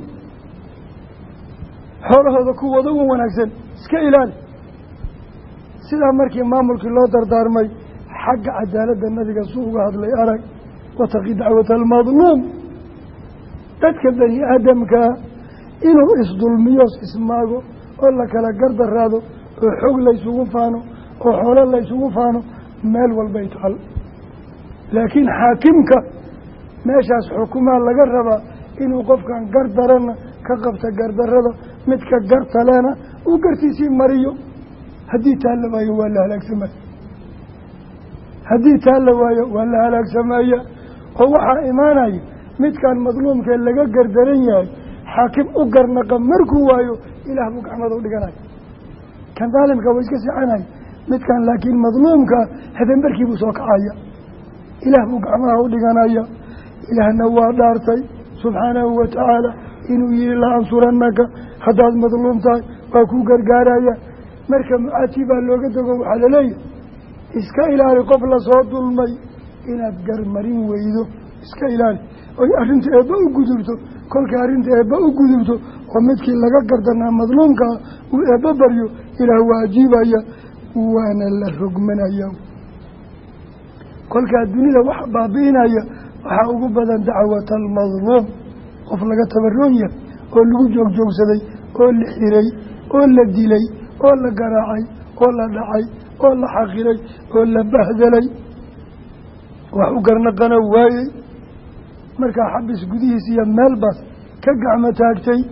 Speaker 2: حول هذا كوة ضوء ونكسن سكيلان سيدا مركي ما ملك الله دردار مي حق عدالة النبي سوء هذا اللي أرك وتقي دعوة المظلوم تتكب بني آدم كا إنه إصدل ميوس اسماغو ولا كلا قرد الرادو وحق ليسوه فانو وحول ليسوه فانو مال والبيت حل لكن حاكمك meeshaas xukumaa laga rabaa inuu qofkan gar darana ka qabta gardarrada midka gartalena uu gartiisii mariyo haddii taa la waayo waa la halaagsamaya haddii taa la waayo waa la halaagsamaya oo waxaa imaanaya midkan madluumkee laga gardaran yahay xaakim u garnaqa markuu waayo ilaah buu gacmada u dhiganayo kan daalimka waa iska seexanaya midkan laakiin madluumka habeenbarkii buu soo kacaya ilaah buu gacmaha u dhiganaya ilaahna waa dhaartay subxaanahu wa tacaala inuu yihi la ansuranaka haddaad madluum tahay waa ku gargaaraya marka mucaati baa looga dogo waxaa laleeyahay iska ilaali qof lasoo dulmay inaad garmarin weydo iska ilaali oy arrinta eebba u gudubto kolkay arrinta eebba u gudubto oo midkii laga gardanaa madluumkaa uu eebba baryo ilaah waa ajiibaya waana la rogmanaya kolkaa dunida wax baabi'inaya waxaa ugu badan dacwata almadluum qof laga tabaroon yahay oo lagu joogjoogsaday oo la xiray oo la dilay oo la garaacay oo la dhacay oo la xaqiray oo la bahdelay wax u garnaqana waayey markaa xabis gudihiis iyo meelbaas ka gacmo taagtay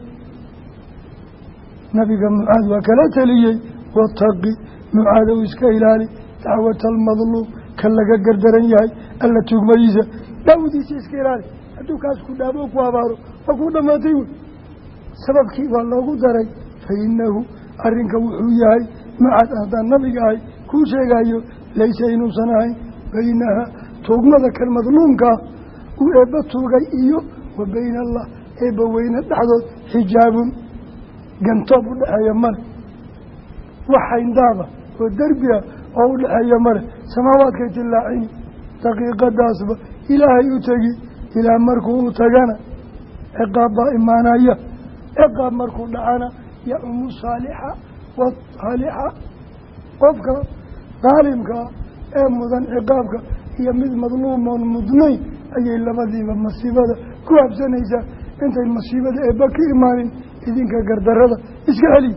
Speaker 2: nabiga mucaad waa kala teliyey wataqi mucaadow iska ilaali dacwata almadluum kan laga gardaran yahay alla tuugmadiisa daawadiisa iska ilaali hadduu kaas ku dhaabo ku abaaro waa kuu dhammaatay wey sababkii waa loogu daray fa innahu arrinka wuxuu yahay mucaad haddaan nabiga ahay kuu sheegayo laysa inuusan ahayn baynaha tuugmada kan madluumkaa uu eebba tuugay iyo wa bayna allah eebba weyne dhexdood xijaabun gantoob u dhexeeya male wax hayndaaba oo derbi ah oo u dhexeeya male samaawaadkay tillaacini daqiiqadaasba ilaahay u tegi ilaah markuu u tagana ciqaab baa imaanaya ciqaab markuu dhacana yacumu saalixa wasaalixa qofka daalimkaa ee mudan ciqaabka iyo mid madluumoon mudnayn ayay labadiiba masiibada ku habsanaysaa intay masiibada eebba ka imaanin idinka gardarrada iska celiy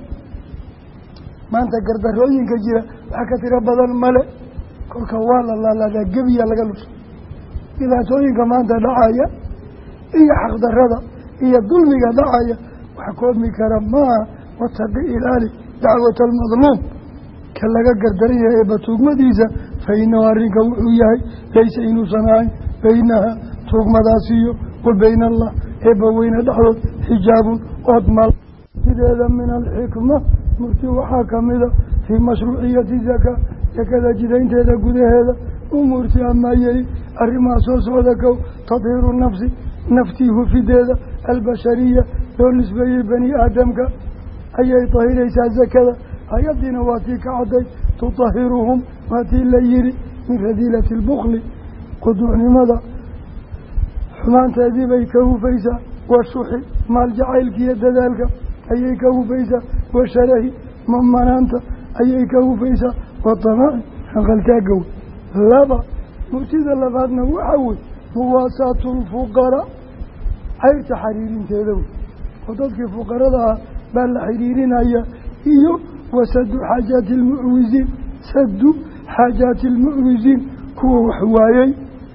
Speaker 2: maanta gardarooyinka jira wax ka tiro badan male kolka waa la laalaadaa gebiya laga lusa dhibaatooyinka maanta dhacaya iyo xaqdarrada iyo dulmiga dhacaya wax koobmi kara maaha wataqi ilaali dacwata almadluum ka laga gardaran yahay eebba tuugmadiisa fa inahu arrinka wuxuu yahay laysa inuusan ahayn baynaha tuugmadaasiyo wa bayna allah eebba weyne dhexdood xijaabun oodmal sideeda min alxikma murti waxaa kamida fii mashruuciyati zakaa zakada jidaynteeda gudaheeda umuurti amaa yeli arrimaha soo socda kow tadhiiru nafsi naftii hufideeda albashariya loo nisbeeyey bani aadamka ayay tahiraysaa zakada hay-adiina waa tii ka cadday tutahiruhum waa tii la yihi min radiilati albukli quduucnimada xumaanteedii bay ka hufaysaa washuxi maal jacaylkiiyo dadaalka ayay ka hufaysaa washarahi mamanaanta ayay ka hufaysaa watamaci hanqaltaaga wey laba murtida labaadna waxaa wey muwaasaatu lfuqaraa cayrta xiriirinteeda wey oo dadkii fuqarada ah baa la xiriirinaya iyo wasadu xaajaati almucwisiin sadu xaajaati almucwisiin kuwa wax waayey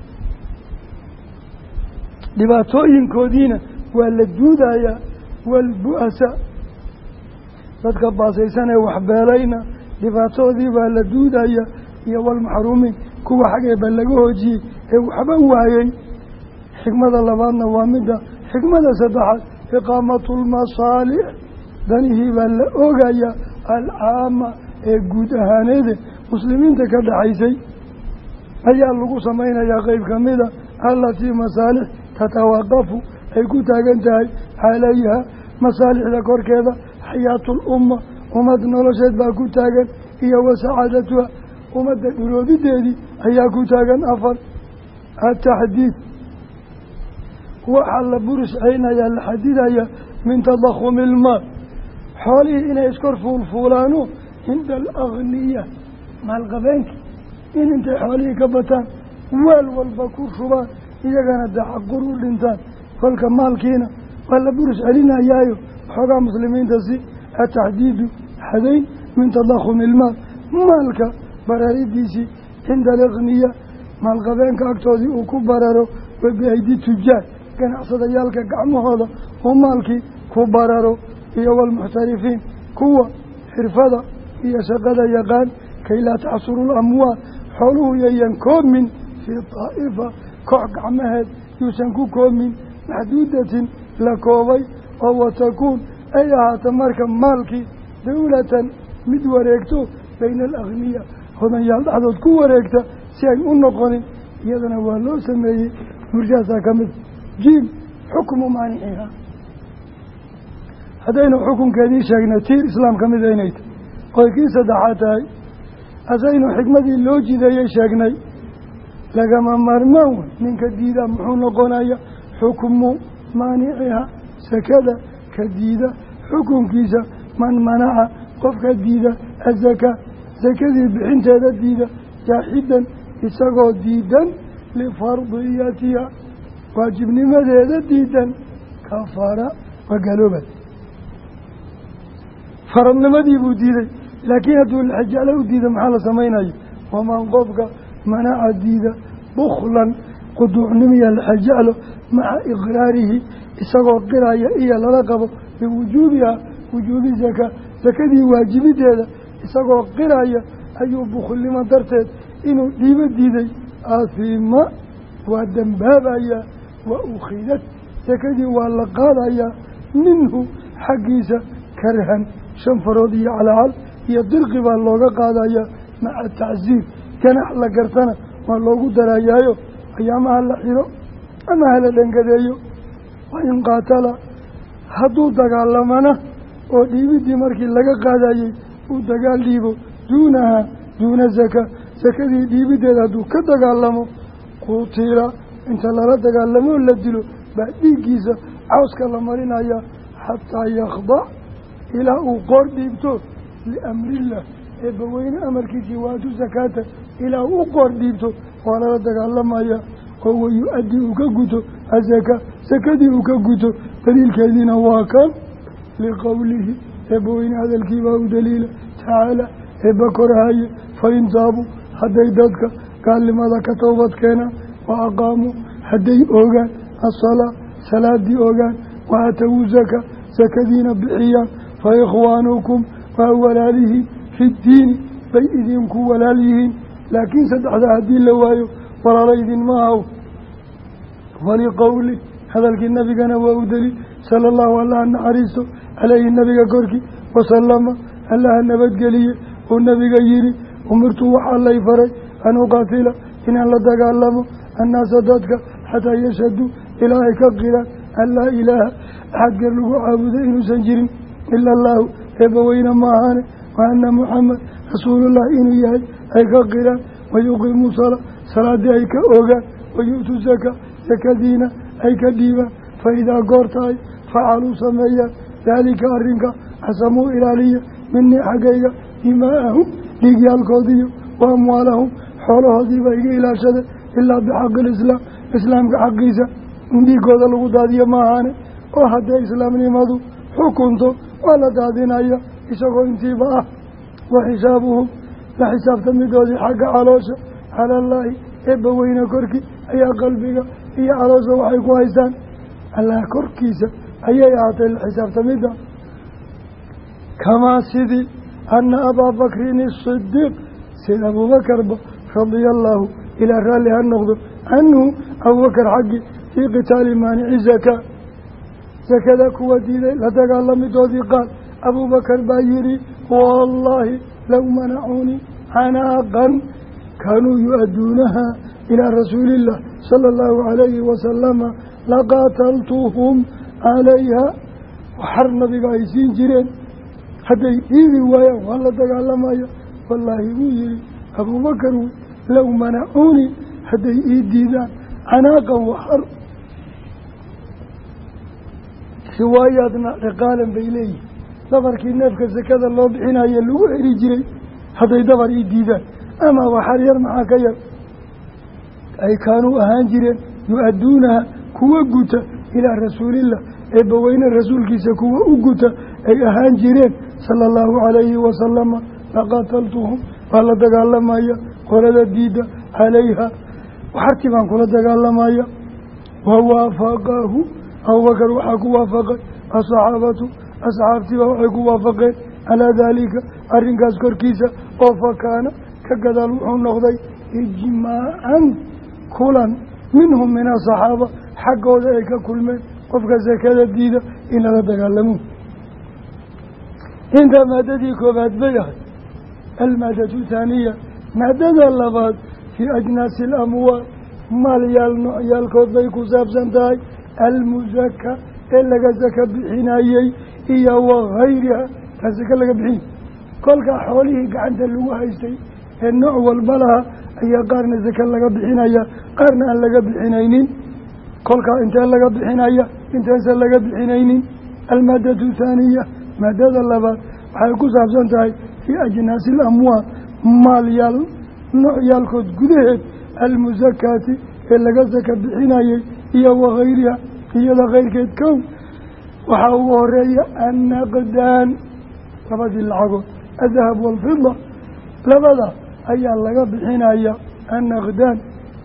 Speaker 2: dhibaatooyinkoodiina waa la duudayaa waalbu-asa dadka baasaysan ee waxbeelayna dhibaatoodii baa la duudaya iyo walmaxruumiin kuwa xageeba laga hoojiyey ee waxba waayey xikmada labaadna waa midda xikmada saddexaad iqaamatu lmasaalix danihii baa la oogaya alcaama ee guud ahaaneede muslimiinta ka dhaxaysay ayaa lagu samaynayaa qeyb kamida allatii masaalix tatawaqafu ay ku taagan tahay calayha masaalixda korkeeda xayaatu lumma ummad nolosheed baa ku taagan iyo wasacaadatuha ummadda dhuroobideedii ayaa ku taagan afar ataxdiid waxaa la burisceynayaa la xadidaya min tadakhumi ilmaal xoolihii inay iskor fuulfuulaano cinda alagniya maalqabeenkii in intay xoolihii ka bataan weel walba ku shubaan iyagana dacaqur u dhintaan kolka maalkiina waa la buris celinayaayo waxoogaa muslimiinta si ataxdiidu xadayn min tadakhumi ilmaal maalka bararidiisii cinda alagniya maalqabeenka agtoodii uu ku bararo وبأيدي التجار كان أقصد يالك قعمه هذا ومالك كبارارو هي والمحترفين كوة حرفة هي شقد يقان كي لا تعصروا الأموال حوله ينكم من في الطائفة كعق عمهد يسنكو كومين محدودة لكوبي أو تكون أيها تمارك مالكي دولة مدوريكتو بين الأغنياء هنا يالعدد كوريكتا سيئن النقوني يدنا والله سميه مرجاسا كمث جيم حكم مانعها هذين حكم كذي شاقنا تير إسلام كمثينيت ويكيسة دحاتاي أزين حكمتي اللوجي ذي شاقناي لقما مرمون من كديدة محون قنايا حكم مانعها سكذا كديدة حكم كيسة من منع قف كديدة الزكاة زكاة بحنت هذا الديدة جاحدا يساقوا ديدا لفرضياتها واجبني ماذا هذا ديدا كفارة وقلوبة فرضنا ماذا يبو ديدا لكن هدو الحج على ديدا محال سمينا ومن قفك منع ديدا بخلا قدوع نمي الحج على مع إقراره يساقوا قرايا إيا لرقبه بوجوبها وجوب زكاة زكاة واجبت هذا يساقوا قرايا أيو بخل لما درتت إنه ديبت ديدي آثيما ودنبابايا وأخذت زكاة واللقاضايا منه حقيسة كرها شنفرودي على عال يدرق باللوغة قاضايا مع التعزير كان أحلى قرطنا واللوغة درايايو أيامها اللحيرو أما هلا لنقدايو وإن قاتل هدو دقالمنا وديبتي مركي لغا قاضايا ودقال ديبو دونها دون زكاة زكاة ديبتي هدو كدقالمو قوتيرا انت لا دقالمو لدلو بعدي جيزة عوسك اللمرين ايا حتى يخضع إلى أقور ديبتو لأمر الله إبوين أمركي جواتو زكاة إلى أقور ديبتو ولا دقالم ايا هو يؤدي أكاقوتو الزكاة زكاة أكاقوتو دليل كذين واكام لقوله إبوين هذا الكيباو دليل تعالى إبكر هاي فإن تابوا حتى يددك قال لماذا كتوبت كينا وأقاموا حتى يؤغان الصلاة صلاة دي أوغان وآتوا زكاة زكاة بحيان فإخوانكم وأولاله في الدين بإذنكم ولاليهن لكن ستحدى الدين لوايو ولا ريذن معه ولقوله هذا النبي كان وأودلي صلى الله عليه وسلم عليه النبي كوركي وسلم الله النبي قليه والنبي يري أمرت وحى الله يفرج أن أقاتل إن الله تقالمه الناس ضدك حتى يشهدوا إلهي كقرا أن لا إله حق له عابد إنه سنجر إلا الله يبوين معاني وأن محمد رسول الله إنه يهي أي كقرا ويقيم صلاة صلاة أي كأوغا ويؤتوا الزكاة زكاة أي كديبا فإذا قرتاي فعلوا سميا ذلك أرنك حسموا إلالية مني حقيقة دماءهم لقيا القضية وأموالهم حوله ذيبا إلى شد إلا بحق الإسلام إسلام كحقيسة عندي قوة الغدادية معاني وحتى إسلام نمضوا حكمته ولا تهدين أيه إساقوا انتباه وحسابهم لحساب تمدوذي حق علوشة على الله إبوين كركي أي قلبك أي علوشة وحيكوا إيسان الله كركيسة أي يعطي الحساب تمده كما سيدي أن أبا بكر الصديق سيد أبو بكر رضي الله إلى رالي النقض عنه أبو بكر حقي في قتال مانع الزكاة زكاة كوة ديني لتقال مدوذي قال أبو بكر بايري والله لو منعوني عناقا كانوا يؤدونها إلى رسول الله صلى الله عليه وسلم لقاتلتهم عليها وحرنا بقايسين جيرين حتى يدي ويا والله تقال مايا والله يقول أبو بكر لو منعوني حتى يدي ذا عناقا وحر رواياتنا رقالا بإليه دبرك النفك الزكاة الله بحنا يلوه رجلي حتى يدبر يدي ذا أما وحر يرمع كير أي كانوا أهانجرين يؤدونها كوة قوتا إلى رسول الله إبوين الرسول كيسا كوة قوتا أي أهانجرين صلى الله عليه وسلم لقاتلتهم قال تقال مايا قال ديدا عليها وحرتبان قال تقال مايا ووافقه أبو بكر وحكوا وافقه الصحابة أصحابتي وحكوا وافقه على ذلك أرنكاس كركيسة وفكان كقدر النقضي إجماعا كلا منهم من الصحابة حقوا ذلك كل من قفك زكاة الديدة إن لا تكلمون إنت مادتي كوبات بيخ المادة الثانية مادة اللفات في أجناس الأموال مال يال كوبيك سابسنتاي المزكى إلا كزكى بحنايي إيا وغيرها كزكى لك بحين كل حوله قعند اللوها يستي النوع والبلها أي قارن زكى لك بحنايا قارن أن لك بحناينين كل انت لك بحنايا انت لك بحناينين المادة الثانية مادة اللفات حيكون سابسنتاي في أجناس الأموال مال يال نوع يالكود قدهد المزكاة إلا قزك بحناية هي وغيرها هي غير كيد كون وحاوري النقدان لبدي العقود الذهب والفضة لبدا أي الله بحناية النقدان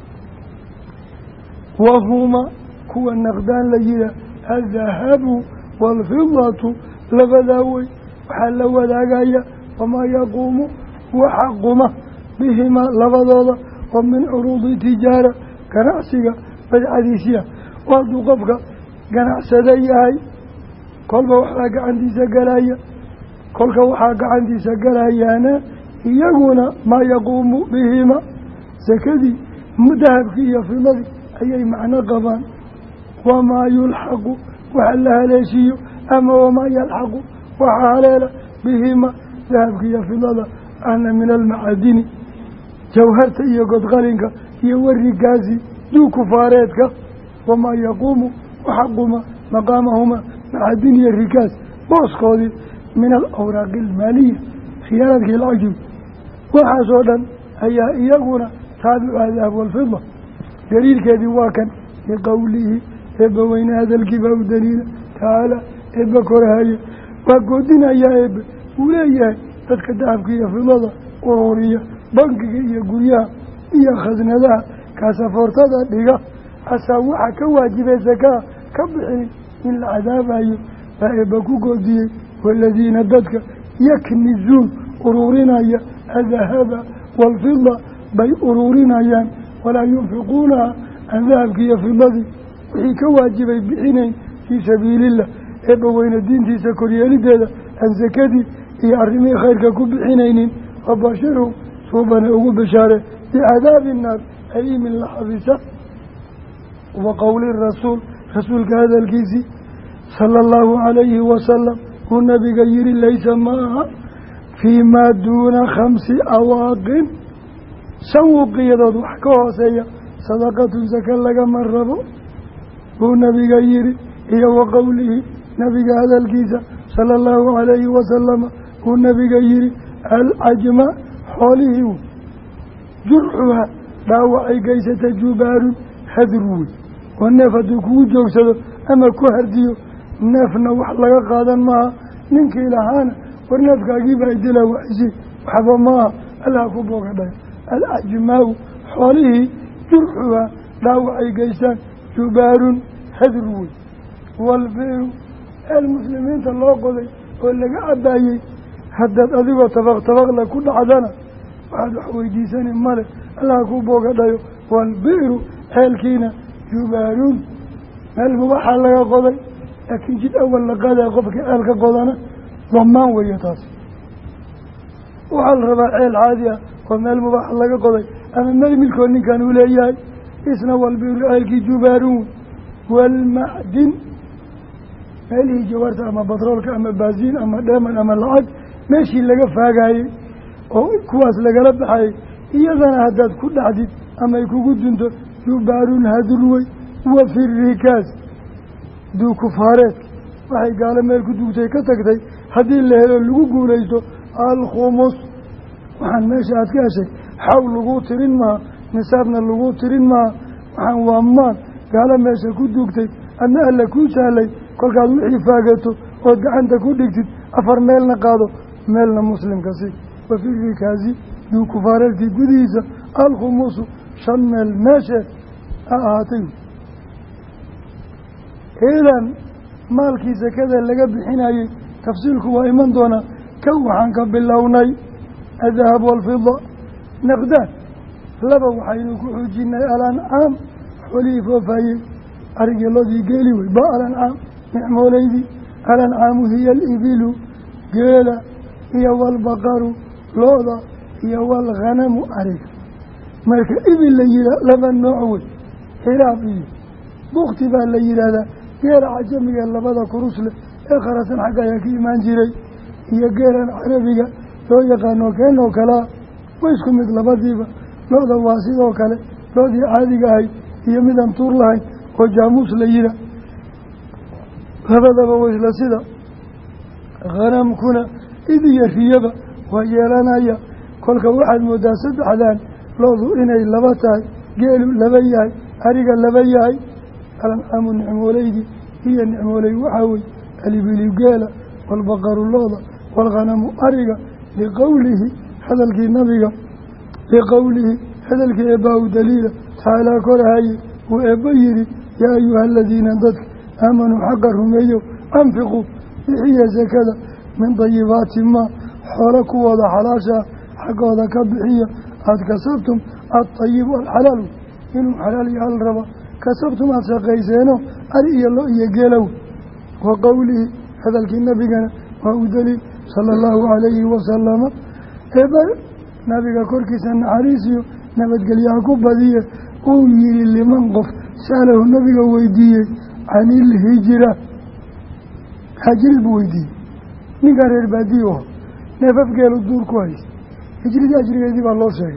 Speaker 2: وهما كو النقدان لجيلا الذهب والفضة لبداوي وحل وذاقايا وما يقوم وحقمه بهما لبضاضا ومن عروض تجارة كنعسك بالعديسية وهذا قفك كنعس ديهاي كل وحاق عندي سقلايا كل وحاق عندي سقلايا أنا يقول ما يقوم بهما سكدي مذهب فيه في مضي أي معنى قبان وما يلحق وحلها ليشي أما وما يلحق وحالة بهما ذهب فيه في مضي أنا من المعادن جوهرت إيا قد غالنك يوري قازي دو كفاراتك وما يقوم وحقهما مقامهما مع الدنيا الركاز بوسكودي من الأوراق المالية خيانتك العجب وحاسودا هي إيقونا تابع الذهب والفضة دليل كذي واكن لقوله إبا وين هذا الكباب دليل تعالى إبا كرهاية وقودنا يا إبا ولايا تتكدعب كي في مضى قرورية بنكك إيا قريها إيا خزنا لها كاسفورتها لها أساوحا كواجب زكاة كبحي من العذاب أيو فإباكو قودية والذين ضدك يكنزون قرورنا يا الذهب والفضة بي قرورنا يا ولا ينفقونها عن ذهب كي في المضي وحي كواجب بحينين في سبيل الله إبا وين الدين تيسا كوريالي دادا عن زكاتي إيا عرمي خيرك كبحينين وباشرهم صوبنا أقول بشارة بعذاب النار أي من الحبسة وقول الرسول رسول هذا الكيسي صلى الله عليه وسلم والنبي غير ليس معها فيما دون خمس أواق سوق يضاد وحكوها سيئة صدقة زكاة لك مربو والنبي غير هي وقوله نبي هذا الكيسي صلى الله عليه وسلم والنبي غير العجمة حوله جرحها داوعي قيسة جبار حذروي والنفة كو جوكسدو أما كو هرديو نفنا وحلقا قادا معها ننكي لهانا والنفك أجيب عدلا وحسي وحبا معها ألا كبوك دايو الأجماء حوله جرحها داوعي قيسة جبار حذروي والبير المسلمين تلو قضي واللقاء عبايي حدد أذيب طبق طبق لكل عدنا وحد حويديسان الملك الله كوبوك دايو والبئر حالكينا جبارون المباحة لك قضي لكن جد أول لقادا قفك آلك قضانا ضمان ويتاس وعلى الرباع العادية وما المباحة لك قضي أما ما الملكوني كانوا لياي إسنا والبئر حالكي جبارون والمعدن مالي جوارت أما بطرولك أما بازين أما داما أما العد ماشي لقى فاقاي oo kuwaas lagala baxay iyadana hadaad ku dhacdid ama ay kugu dunto jubaarun hadulway wa fi rikaas duu kufaareed waxay gaala meel ku dugtay ka tagtay haddii la helo lagu guulaysto alkhumus waxaan meesha aad ka heshay xaw lagu tirin maha nisaabna lagu tirin maha waxaan waa maal gaala meesha ku dugtay adna alla kuu sahlay kolkaad wixii faagato ood gacanta ku dhigtid afar meelna qaado meelna muslimka si وفي الركازي دو كفارتي قديسة الخموس شمال ماشي أعطيه heelan maalkii sakada laga bixinayay tafsiilku waa iman doonaa kan waxaan ka bilownay adahab waalfida naqdaan laba waxaynu ku xoojinay alancaam xolihii foofaayey arigii lodii geeli wey ba alancaam nicmooleydii alancaamu hiya alibilu geela iyo waalbaqaru looda iyo waalghanamu ariga marka ibil la yihaa laba nooc wey xilaab iyo bukti baa la yidhaahdaa geela cajamiga labada kurus leh ee kharasan xagga ayaa ka imaan jiray iyo geelan carabiga loo yaqaano keenoo kalea way isku mid labadiiba looda waa sidoo kale loodii caadiga ahayd iyo midaan tuur lahayn oo jaamuus la yihaa labadaba wa isla sida khanamkuna id iyo riyaba waa yeelanaya kolka waxaad moodaa saddexdan loodu inay laba tahay geelu laba yahay ariga laba yahay alancaamu nicmooleydii hiyo nicmooley waxaa wey alibili geela waalbaqaru looda waalghanamu ariga liqowlihi hadalkii nabiga liqowlihi hadalkii eebbaa u daliila tacaalaa korahaye uu eebba yidhi yaa ayuha aladiina dadka aamanuu xaqa rumeeyow anfiquu bixiya sakada min dayibaati maa xoolo kuwooda xalaashaa xaggooda ka bixiya aada kasabtum adtayibu alxalaalu inuu xalaal yaal raba kasabtum aada shaqayseeno ari iyo lo iyo geelow wa qowlihi hadalkii nabigana waa u daliil sala allahu calayhi wasalama eeba nabiga korkiisa naxariisiyo nabadgelyaha ku badiye uu yihi liman qof saalahu nabiga weydiiyey can ilhijra haajiri buu weydiiyey ninkaa reer baadiye aho neefafgeelu duur ku haysta hijradii ajrigeedii baa loo sheegay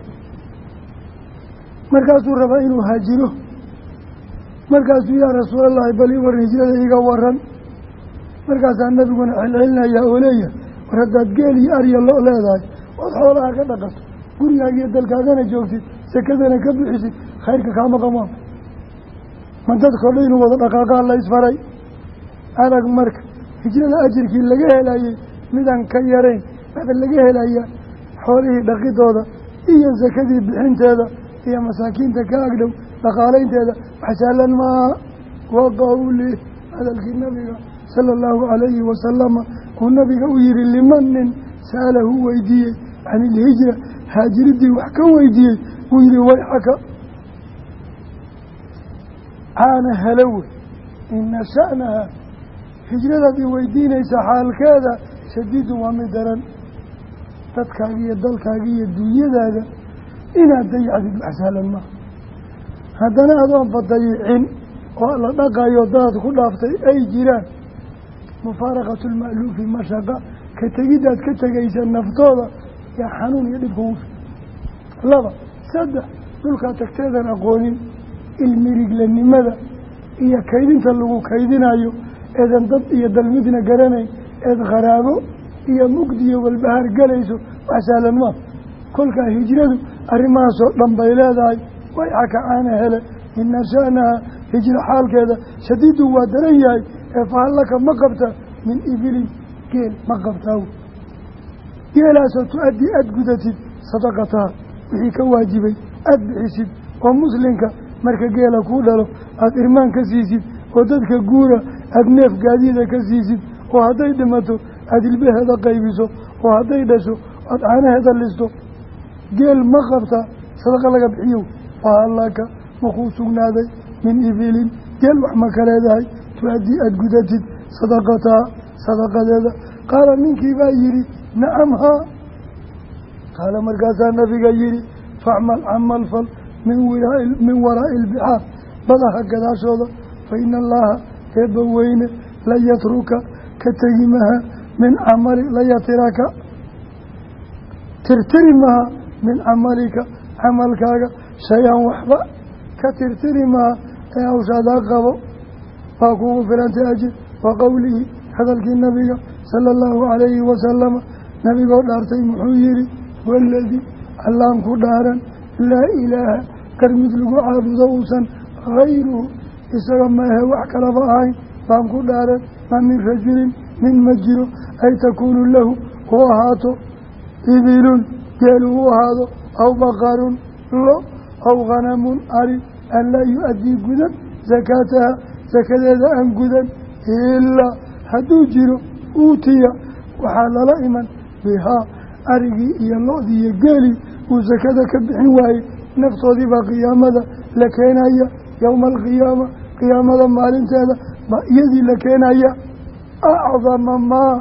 Speaker 2: markaasuu rabaa inuu haajiro markaasuu yaa rasuulallahi bal ii waran hijrada iga waran markaasaa nabiguna celcelinayaa oo leeyahay war haddaad geel iyo arya lo leedahay ood xoolaha ka dhaqato gurigaaga iyo dalkaagana joogtid sakadana ka bixisid khayrka kaama qamaan ma dadkao dhan inuu wada dhaqaaqaa la isfaray arag marka hijrada ajirkii laga helayey midaan ka yarayn baba laga helaya xoolihii dhaqidooda iyo sakadii bixinteeda iyo masaakiinta ka agdhow dhaqaalaynteeda wax sahlan maaha wa qowli hadalkii nabiga sala allahu calayhi wasalama uu nabiga u yihi liman nin sa'alahu weydiiyey can ilhijra haajiridii wax ka weydiiyey uu yihi wayxaka caana halowe ina sha'naha hijradaad i weydiinaysa xaalkeeda shadiidun waa mid daran dadkaaga iyo dalkaaga iyo duunyadaada inaad dayacdid wax sahlan maaha haddana adoonba dayicin oo la dhaqayo dadaad ku dhaaftay ay jiraan mufaaraqatu lma'luufi mashaqa ka tegiddaad ka tegaysa naftooda yaa xanuun iyo dhibka ufi laba saddex dhulkaa tagteedan aqoonin ilmiriglanimada iyo kaydinta lagu kaydinayo eedan dad iyo dalmidna garanayn eed kharaabo iyo mugdiyo walbahaar galayso wax sahlan maa kolkaa hijradu arrimahaasoo dhan bay leedahay wayxaka caana hele ina sha'naha hijro xaalkeeda shadiidu waa daran yahay ee fahallaka ma qabta min ibilin geel ma qabtaa geelaasoo tu-addii aada gudatid sadaqataha wixii ka waajibay aada bixisid oo muslimka marka geela kuu dhalo aada irmaan ka siisid oo dadka guura aada neef gaadiida ka siisid oo hadday dhimato aada ilbaheeda qaybiso oo hadday dhasho aada caanaheeda listo geel ma qabta sadaqa laga bixiyo fahallaka makuu sugnaaday min ibilin geel wax ma ka leedahay tu-addii aada gudatid sadaqataha sadaqadeeda qaala ninkii baa yidhi nacam haa qaala markaasaa nabiga yidhi facmal camal fal min min waraa'i ilbixaar badaha gadaashooda fa ina allaha eebba weyne la yatruka ka tegi maha min camali la yatiraka tirtiri maha min camalika camalkaaga shay-an waxba ka tirtiri maha ee hawshaadaa qabo waa kugu filantay ajir wa qowlihi hadalkii nabiga sala allahu calayhi wasalama nabigoo dhaartay muxuu yihi waladii allaan ku dhaaran laa ilaaha kar mid lagu caabudo uusan hayruhu isaga maahe wax kalaba ahayn baan ku dhaaran ma min rajulin nin ma jiro ay takuunu lahu u ahaato ibilun geelu u ahaado aw baqarun lo aw khanamun ari an laa yu-addii gudan sakaataha sakadeeda aan gudan ilaa hadduu jiro uutiya waxaa lala iman bihaa arigii iyo lo-dii iyo geelii uu sakada ka bixin waayey naftoodii baa qiyaamada la keenaya yowma alqiyaama qiyaamada maalinteeda baa iyadii la keenaya acdama maa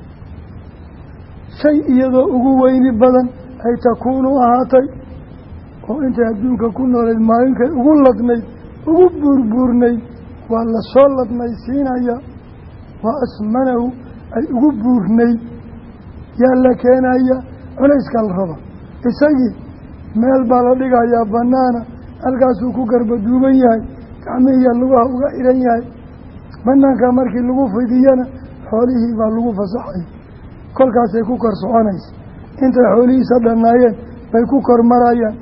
Speaker 2: shay iyadoo ugu weyni badan ay takuunu ahaatay oo intay adduunka ku nooleed maalinkay ugu ladnayd ugu buurbuurnayd waa la soo ladnaysiinaya waa asmanahu ay ugu buurnayd yaa la keenaya culayskaa la raba isagii meel baa la dhigayaa bannaana halkaasuu ku garbaduuban yahay gacmihiiya lugaha uga xihan yahay bannaanka markii lagu fidiyana xoolihii baa lagu fasaxay kolkaasay ku kor soconaysa intay xoolihiisa dhannaayeen bay ku kor marayaan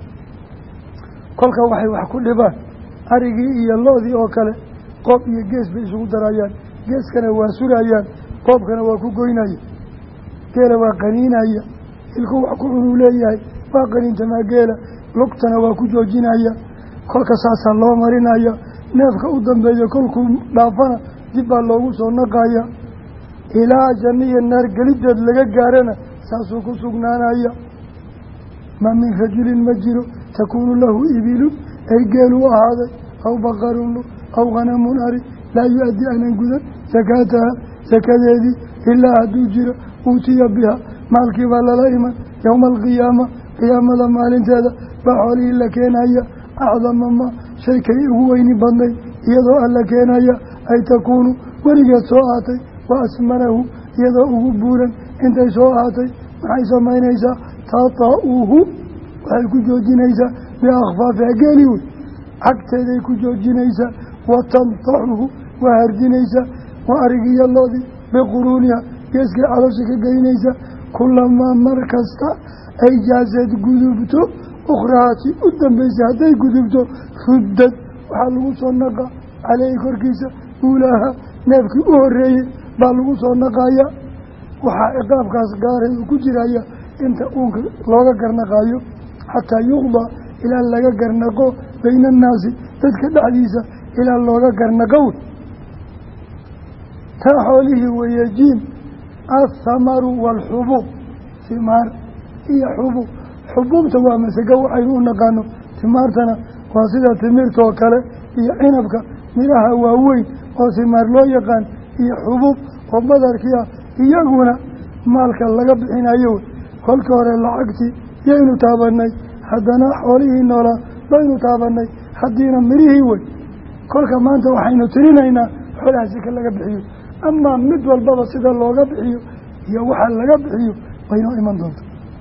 Speaker 2: kolka waxay wax ku dhibaan arigii iyo lo-dii oo kale qoob iyo gees bay isugu darayaan geeskana waa surayaan qoobkana waa ku goynaya geela waa qaniinaya ilku wax ku cunuu leeyahay waa qaniintamaa geela lugtana waa ku joojinaya kolka saasaa loo marinaya neefka u dambeeya kolkuu dhaafana dib baa loogu soo naqaya ilaa janno iyo naar gelideed laga gaarana saasuu ku sugnaanaya maa min rajulin ma jiro takuunu lahu ibilun ay geelu ahaaday aw baqarun aw khanamun ari laa yu-addi aanan gudan sakaataha sakadeedii ilaa hadduu jiro uutiya biha maalkii baa lala iman yowma alqiyaama qiyaamada maalinteeda baa xoolihii la keenaya acdama ma shay kay ugu weyni badnayd iyadoo alla keenaya ay takuunu weligeed soo ahaatay wa asmanahu iyadoo ugu buuran intay soo ahaatay maxay samaynaysaa taata-uhu waxay ku joojinaysaa biakhfaafiha geeli wey cagteeday ku joojinaysaa wa tantaxuhu waa hardinaysaa wa arigiyo loodii biquruuniha geeskay caloosha ka geynaysa kulamaa mar kasta ay jaaseed gudubto ukhrahaati u dambaysay hadday gudubto ruddad waxaa lagu soo naqa caleyhi korkiisa uulaaha neefkii u horeeyey baa lagu soo naqaya waxaa ciqaabkaas gaaray uu ku jiraya inta uunka looga garnaqayo xataa yuqdaa ilaa laga garnaqo bayna annaasi dadka dhexdiisa ilaa looga garnaqo wey taa xoolihii weeye jiim athamaru waalxubuub timaar iyo xubuub xubuubta waa masago waxaynu u naqaano timaartana waa sida timirtaoo kale iyo cinabka midhaha waaweyn oo timaar loo yaqaan iyo xubuub oo badarkii ah iyaguna maalka laga bixinayo wey kolka hore lacagtii yaynu taabanay haddana xoolihii noolaa baynu taabanay haddiina mirihii wey kolka maanta waxaynu tirinaynaa xoolaha sika laga bixiyo amaa mid walbaba sida looga bixiyo iyo waxa laga bixiyo waynoo iman doonta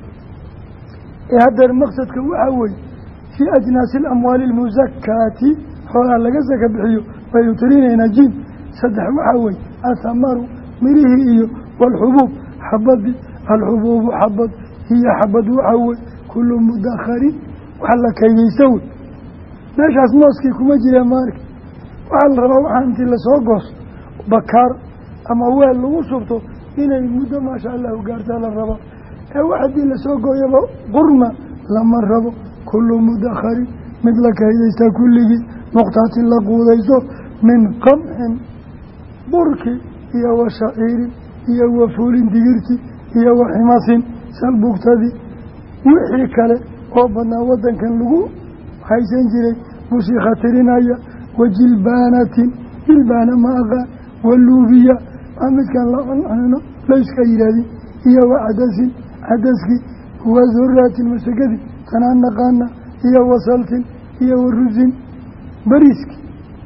Speaker 2: ee haddeer maqsadka waxaa weeye fii ajnaasi alamwaali almusakaati xoolaha laga saka bixiyo waynu tirinaynaa jiin saddex waxaa weeye athamaru mirihii iyo waalxubuub xabadii alxubuubu xabad hiyo xabad waxaa weye kullu mudakharin waxa la kaydaysa wey meeshaas mooskii kuma jireen maarka waxaa la rabaa waxaa intii lasoo goosto bakaar ama weel lagu shubto inay muddo maasha allahu gaartaa la raba ee wax haddii lasoo gooyaba qurma lama rabo kullu mudakharin mid la kaydaysta kulligii muqtaatin la quudayso min qamxin burki iyo wa shaciirin iyo wa fuulin digirti iyo wa ximasin salbugtadii wixii kale oo badnaa waddankan lagu haysan jiray bushiikha tirinaya wa jilbaanatin jilbaana ma aqaan wa luubiya aa midkan la cuncunino layska yidhahdin iyo wa cadasin cadaskii wa duraatin masagadii tanaan naqaana iyo wa saltin iyo wa rusin bariiski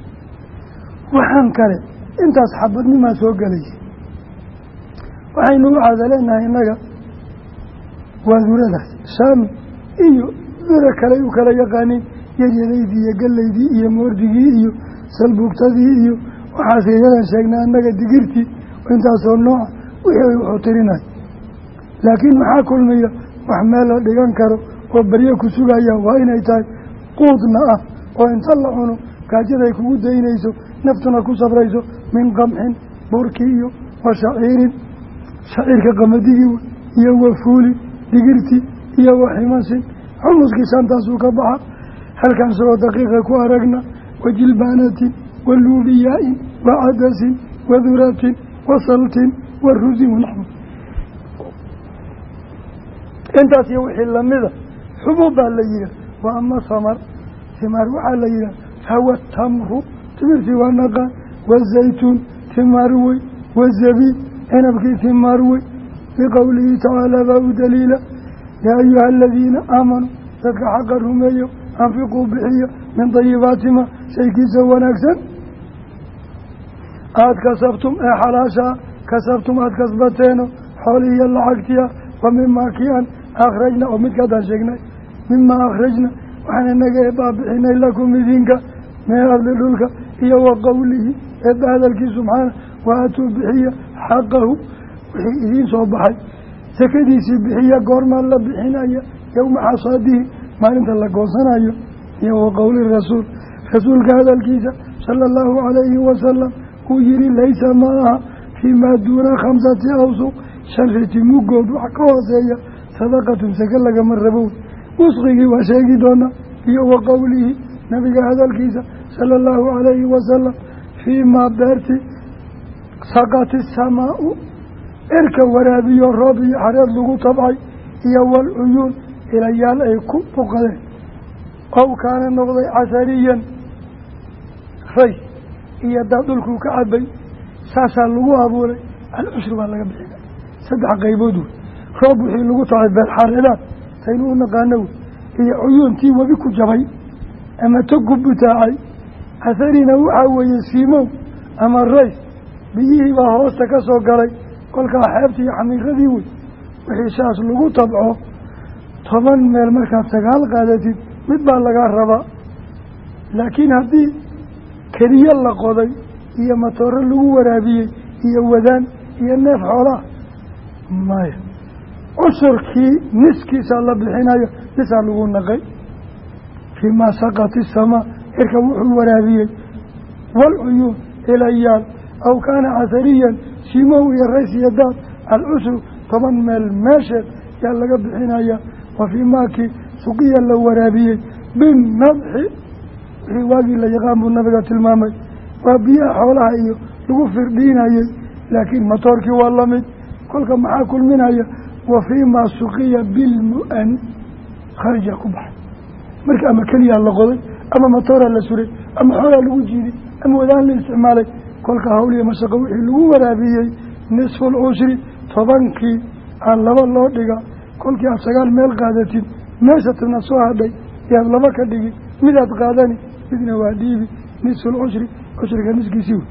Speaker 2: waxaan kale intaas xabadnimaa soo gelaysa waxaynu u caada leenahay innaga waa duradaas shaami iyo dura kaley u kala yaqaaniin yaryadaydii iyo gallaydii iyo moordigii iyo salbuugtadii iyo waxaas yadan sheegnaa annaga digirtii intaasoo nooca wixii wuxuu tirinayo laakiin maxaa kulmiya wax meel la dhigan karo oo baryo ku sugaya waa inay tahay quudna ah oo inta la cuno gaajaday kugu daynayso naftuna ku sabrayso min qamxin burkii iyo wa shaciirin shaciirka qamadigii iyo wa fuulin digirtii iyo wa ximasin xumuskii saantaasuu ka baxa halkan isagoo daqiiqa ku aragna wa jilbaanatin واللوبياء وعدس وذرة وصلت والرز والحمص انت سيوحي اللمذة حبوب الليلة وأما ثمر ثمار وعليها فهو التمر تمرتي والنقى والزيتون ثماروي والزبيب عنبكي ثماروي بقوله تعالى باب دليل يا أيها الذين آمنوا تلك حق الرمي أنفقوا بحية من طيبات ما شيكي سوى نكسا آد كسبتم اي حلاشا كسبتم آد كسبتين حولي اللعقتيا ومما كيان أخرجنا ومتكدا شكنا مما أخرجنا وحنا نجي بابحين لكم مذينك من أرض الأولك هي وقوله إذ هذا الكي سبحانه وآتوا بحية حقه وحي إذين صباحي سكدي سبحية قرما لبحنا يوم حصاده ما انت لقوصنا هي وقول الرسول رسول هذا الكيسة صلى الله عليه وسلم ويري ليس معها فيما دون خمسة أوسق شرفة مقود وحكواسية صدقة سكلك من ربون وصغي وشاقي دونا هي وقوله نبي هذا الكيسة صلى الله عليه وسلم فيما بارتي سقط السماء اركا ورابي الرابي حريض لغو طبعي هي والعيون إلى يال أي كب قده أو كان النغضي عسريا خي هي دادلك كعبي ساسا لغو أبوري العشر بالله بحينا سدح قيبودو رابحي لغو طعب بالحارلات سينو نقانو هي عيون تي وبكو جبي أما تقب بتاعي عسرين وحاوي يسيمو أما الرئيس بيه وهوستك سوقري قولك حيبتي حميقة ديوي وحي ساس لغو طبعه طبعاً من المركز سقال قادتي مدبع لغا الربا لكن هذه كريا لقضي هي مطور اللغو ورابيه هي ودان هي الناف حولا مايا عشر كي نسكي سالة بالحناية نسال لغو النقي فيما سقط السماء اركبوح الورابيه والعيون إلى إيال أو كان عثريا سيمو الرئيس يداد العشر طبعاً من الماشر يالغا بالحناية وفي ماكي سقيا لو ورابيه بالنضح رواقي اللي يقام بالنبي المامي وبيا حولها ايو لغفر دينا ايو لكن مطوركي والله مد كلك معا كل من ايو وفيما سقيا بالمؤن خرج كبح مرك اما كليا الله قضي اما مطورا لسوري اما حولها لغو جيدي اما ودان لاستعمالي كلك هولي مساقوحي لغو ورابيه نصف العشر طبانكي عن لبا الله دقا كلك أسقال ميل قادتين ماشة نصوها دي يا لبا كدقي مداد قاداني بدنا واديبي نصف العشر عشر كنسكي سيو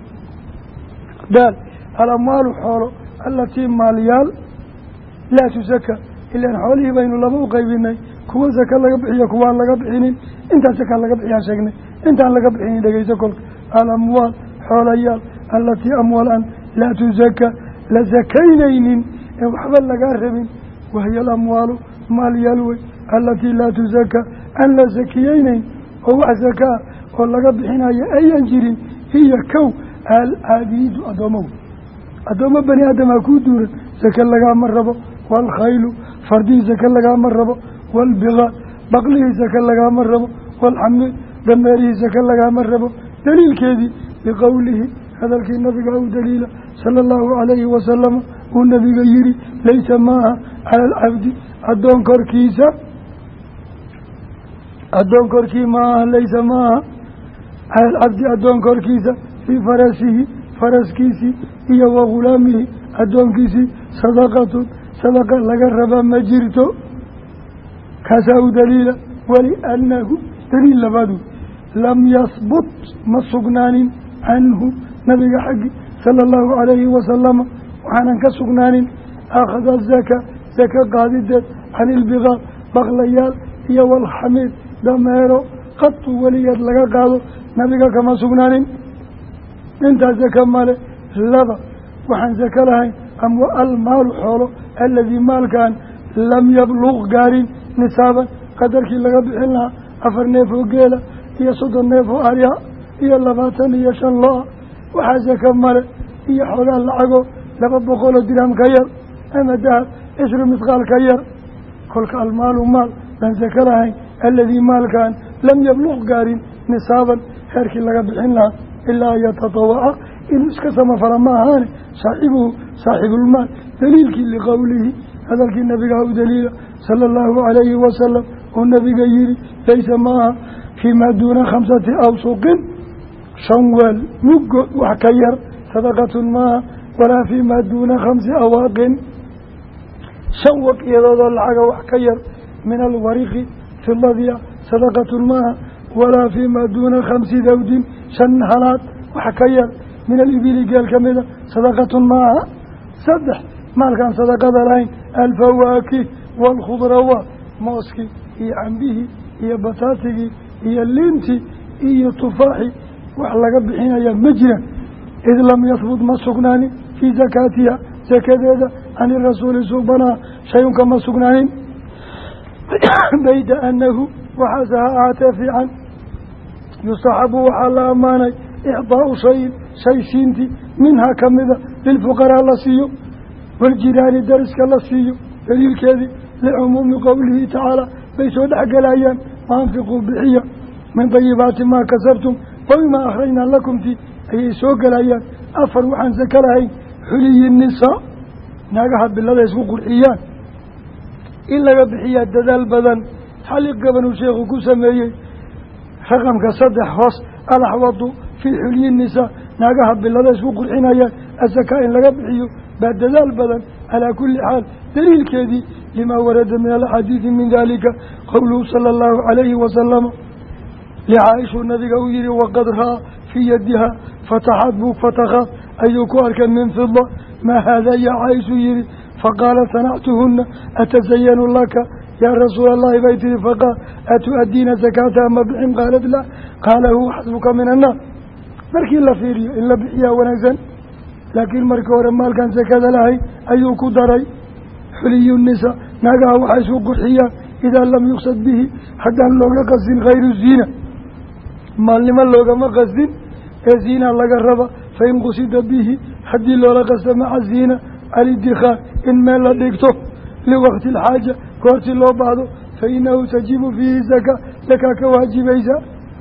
Speaker 2: دال الأموال حوله التي ماليال لا تزكى إلا أن حوله بين لبا وقيبيني كوان زكى لك بحيا كوان لك بحينين انت زكى لك بحيا شاكني انت لك بحيني دقيسة كلك الأموال حوليال التي أموالا لا تزكى لزكينين وحبا لك أرهبين وهي الأموال مال يلوي التي لا تزكى أن لا زكيين هو زكاة والله بحنا أي جرين هي كو العبيد أدمو أدم بني آدم كودور زكى لها مربو والخيل فردي زكى لها مربو والبغاء بقله زكى لها مربو والحمل دماري زكى لها مربو دليل كذي بقوله هذا النبي قال دليل صلى الله عليه وسلم والنبي يري ليس معها على العبد أدون كركيسة أدون كركي معها ليس معها على العبد أدون كركيسة في فرسه فرس كيسي هي وغلامه أدون كيسي صدقة صدقة لقربا مجرته كساو دليل ولأنه دليل لبادو لم يثبت مصقنان عنه نبي حقي صلى الله عليه وسلم وحنا كسقنان أخذ الزكاة زكاة قاددة عن البغاء بغليال هي والحميد دميرو قط وليد لك قادو نبيك كما سقنان انت زكاة ماله لبا وحن زكاة لهاي أمو المال حوله الذي مال كان لم يبلغ قارين نسابا قدرك لك بحلها أفر نيفو قيلة هي صدر نيفو آليها هي اللباتان هي شان الله وحن زكاة ماله هي حولها اللعقو لبا بقول الدرهم كير أما دهب إشر مثقال كير كلك المال ومال لن ذكرها الذي مال كان لم يبلغ قارين نصابا خيرك لك بحنها إلا يتطوع إن اسكسم فرماهان صاحبه صاحب المال دليل لقوله هذا النبي قال دليل صلى الله عليه وسلم والنبي قال ليس معها فيما دون خمسة أوسق شنوال مق وحكير صدقة ما ولا فيما دون خمس أواق شوق يضاد العقا وحكير من الوريق في الذي صدقة الماء ولا فيما دون خمس ذود شن حالات وحكير من الإبل قال كمذا صدقة الماء صدح ما كان صدقة العين الفواكه والخضروات موسكي هي عنبه هي بطاطي هي اللينتي هي تفاحي وحلق بحين هي مجرى إذ لم يثبت ما سقناني في زكاتها زكاة عن الرسول سبحانه شيء كما سقنانين بيد أنه وحزها عاتفعا يصحب وحال أماني إعطاء شيء شيء سينتي منها كمذا للفقراء لسيو والجيران درس كاللسيو دليل كذي لعموم قوله تعالى بيسود حق الأيام وانفقوا بحية من طيبات ما كسبتم وبما أخرجنا لكم في أي سوق الأيام أفروا عن زكرهي حلي النساء ناقحت بالله يسوق الحيان إلا بحية ددال بدن حلق قبل شيخ كسمي رقم كصدح فص الأحوط في حلي النساء ناقحت بالله يسوق الحنايا الزكاة إلا بحيه بعد ددال بدن على كل حال دليل كذي لما ورد من الحديث من ذلك قوله صلى الله عليه وسلم لعائشة النبي قوله وقد رأى في يدها فتحت بوك فتخا أيك أركا من فضة ما هذا يا عائشة يري فقال صنعتهن أتزين لك يا رسول الله بيتي فقال أتؤدين زكاة مبعم قالت لا قال هو حسبك من النار مركي إلا فيري إلا بحيا ونزل لكن مركي ورمال كان زكاة لهي أيك دري حلي النساء ناقها وحيسوق الحيا إذا لم يقصد به حتى لوغا قصد غير الزينة ما لمن لوغا ما قصد الزينة لغا الربا فإن قصد به حتى لوغا قصد مع الزينة الادخار إن ما لديكته لوقت الحاجة كورت الله بعضه فإنه تجيب فيه زكاة زكاة كواجب إيسا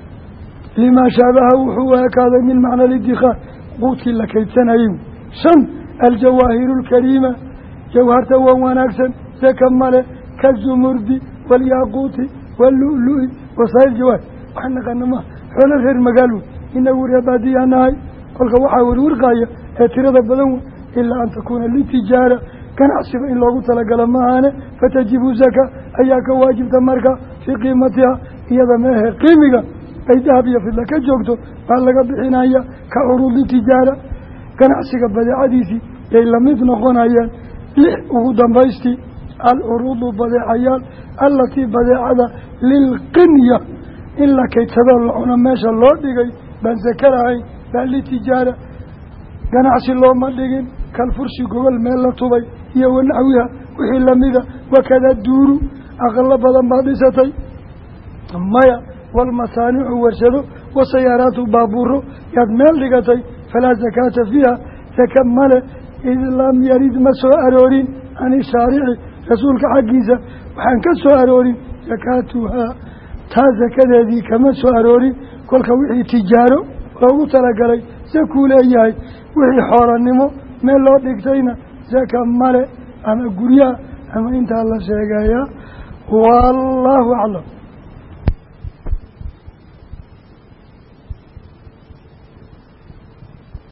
Speaker 2: لما شابهه هو هكذا من معنى الادخار قوت لك يتسنعيم شن الجواهر الكريمة جوهرت واناكسا زكمل كالزمرد والياقوت واللؤلؤ وصائر الجواهر وحنا قلنا حول غير مقالوا إنه ربادي أناي قلت وحاول ورقاية اعتراض بدون إلا أن تكون للتجارة كان أحسب إن الله تلقى لما أنا فتجيب زكاة أياك واجب تمرك في قيمتها إذا ما هي قيمة أي ذهبية في لك جوكتو فهلك بحناية كعروض التجارة كان أحسب بدي عديثي إلا مثل قنايا وقدام بايستي العروض بديعيال التي بديعة للقنية إلا كي تدلعنا ماشا الله ديكي بان ذكرهاي بان للتجارة كان عسي الله مالكين كالفرشي قبل ميلا طبي هي ونحوها وحي لمدة وكذا الدور أغلب ضمبادستي مايا والمصانع ورشده وسيارات بابوره يد مالكتي فلا زكاة فيها تكمل إذ لم يريد مسوء أرورين عن الشارع رسولك حقيسة وحن كسوء أرورين زكاتها تازا كذا ذي كمسوء أرورين كل كوحي تجاره لو تلقى زكول أيهاي وحي حورا النمو من الله ديكتين زكا مالي أما قريا أما انت الله شيئا والله أعلم.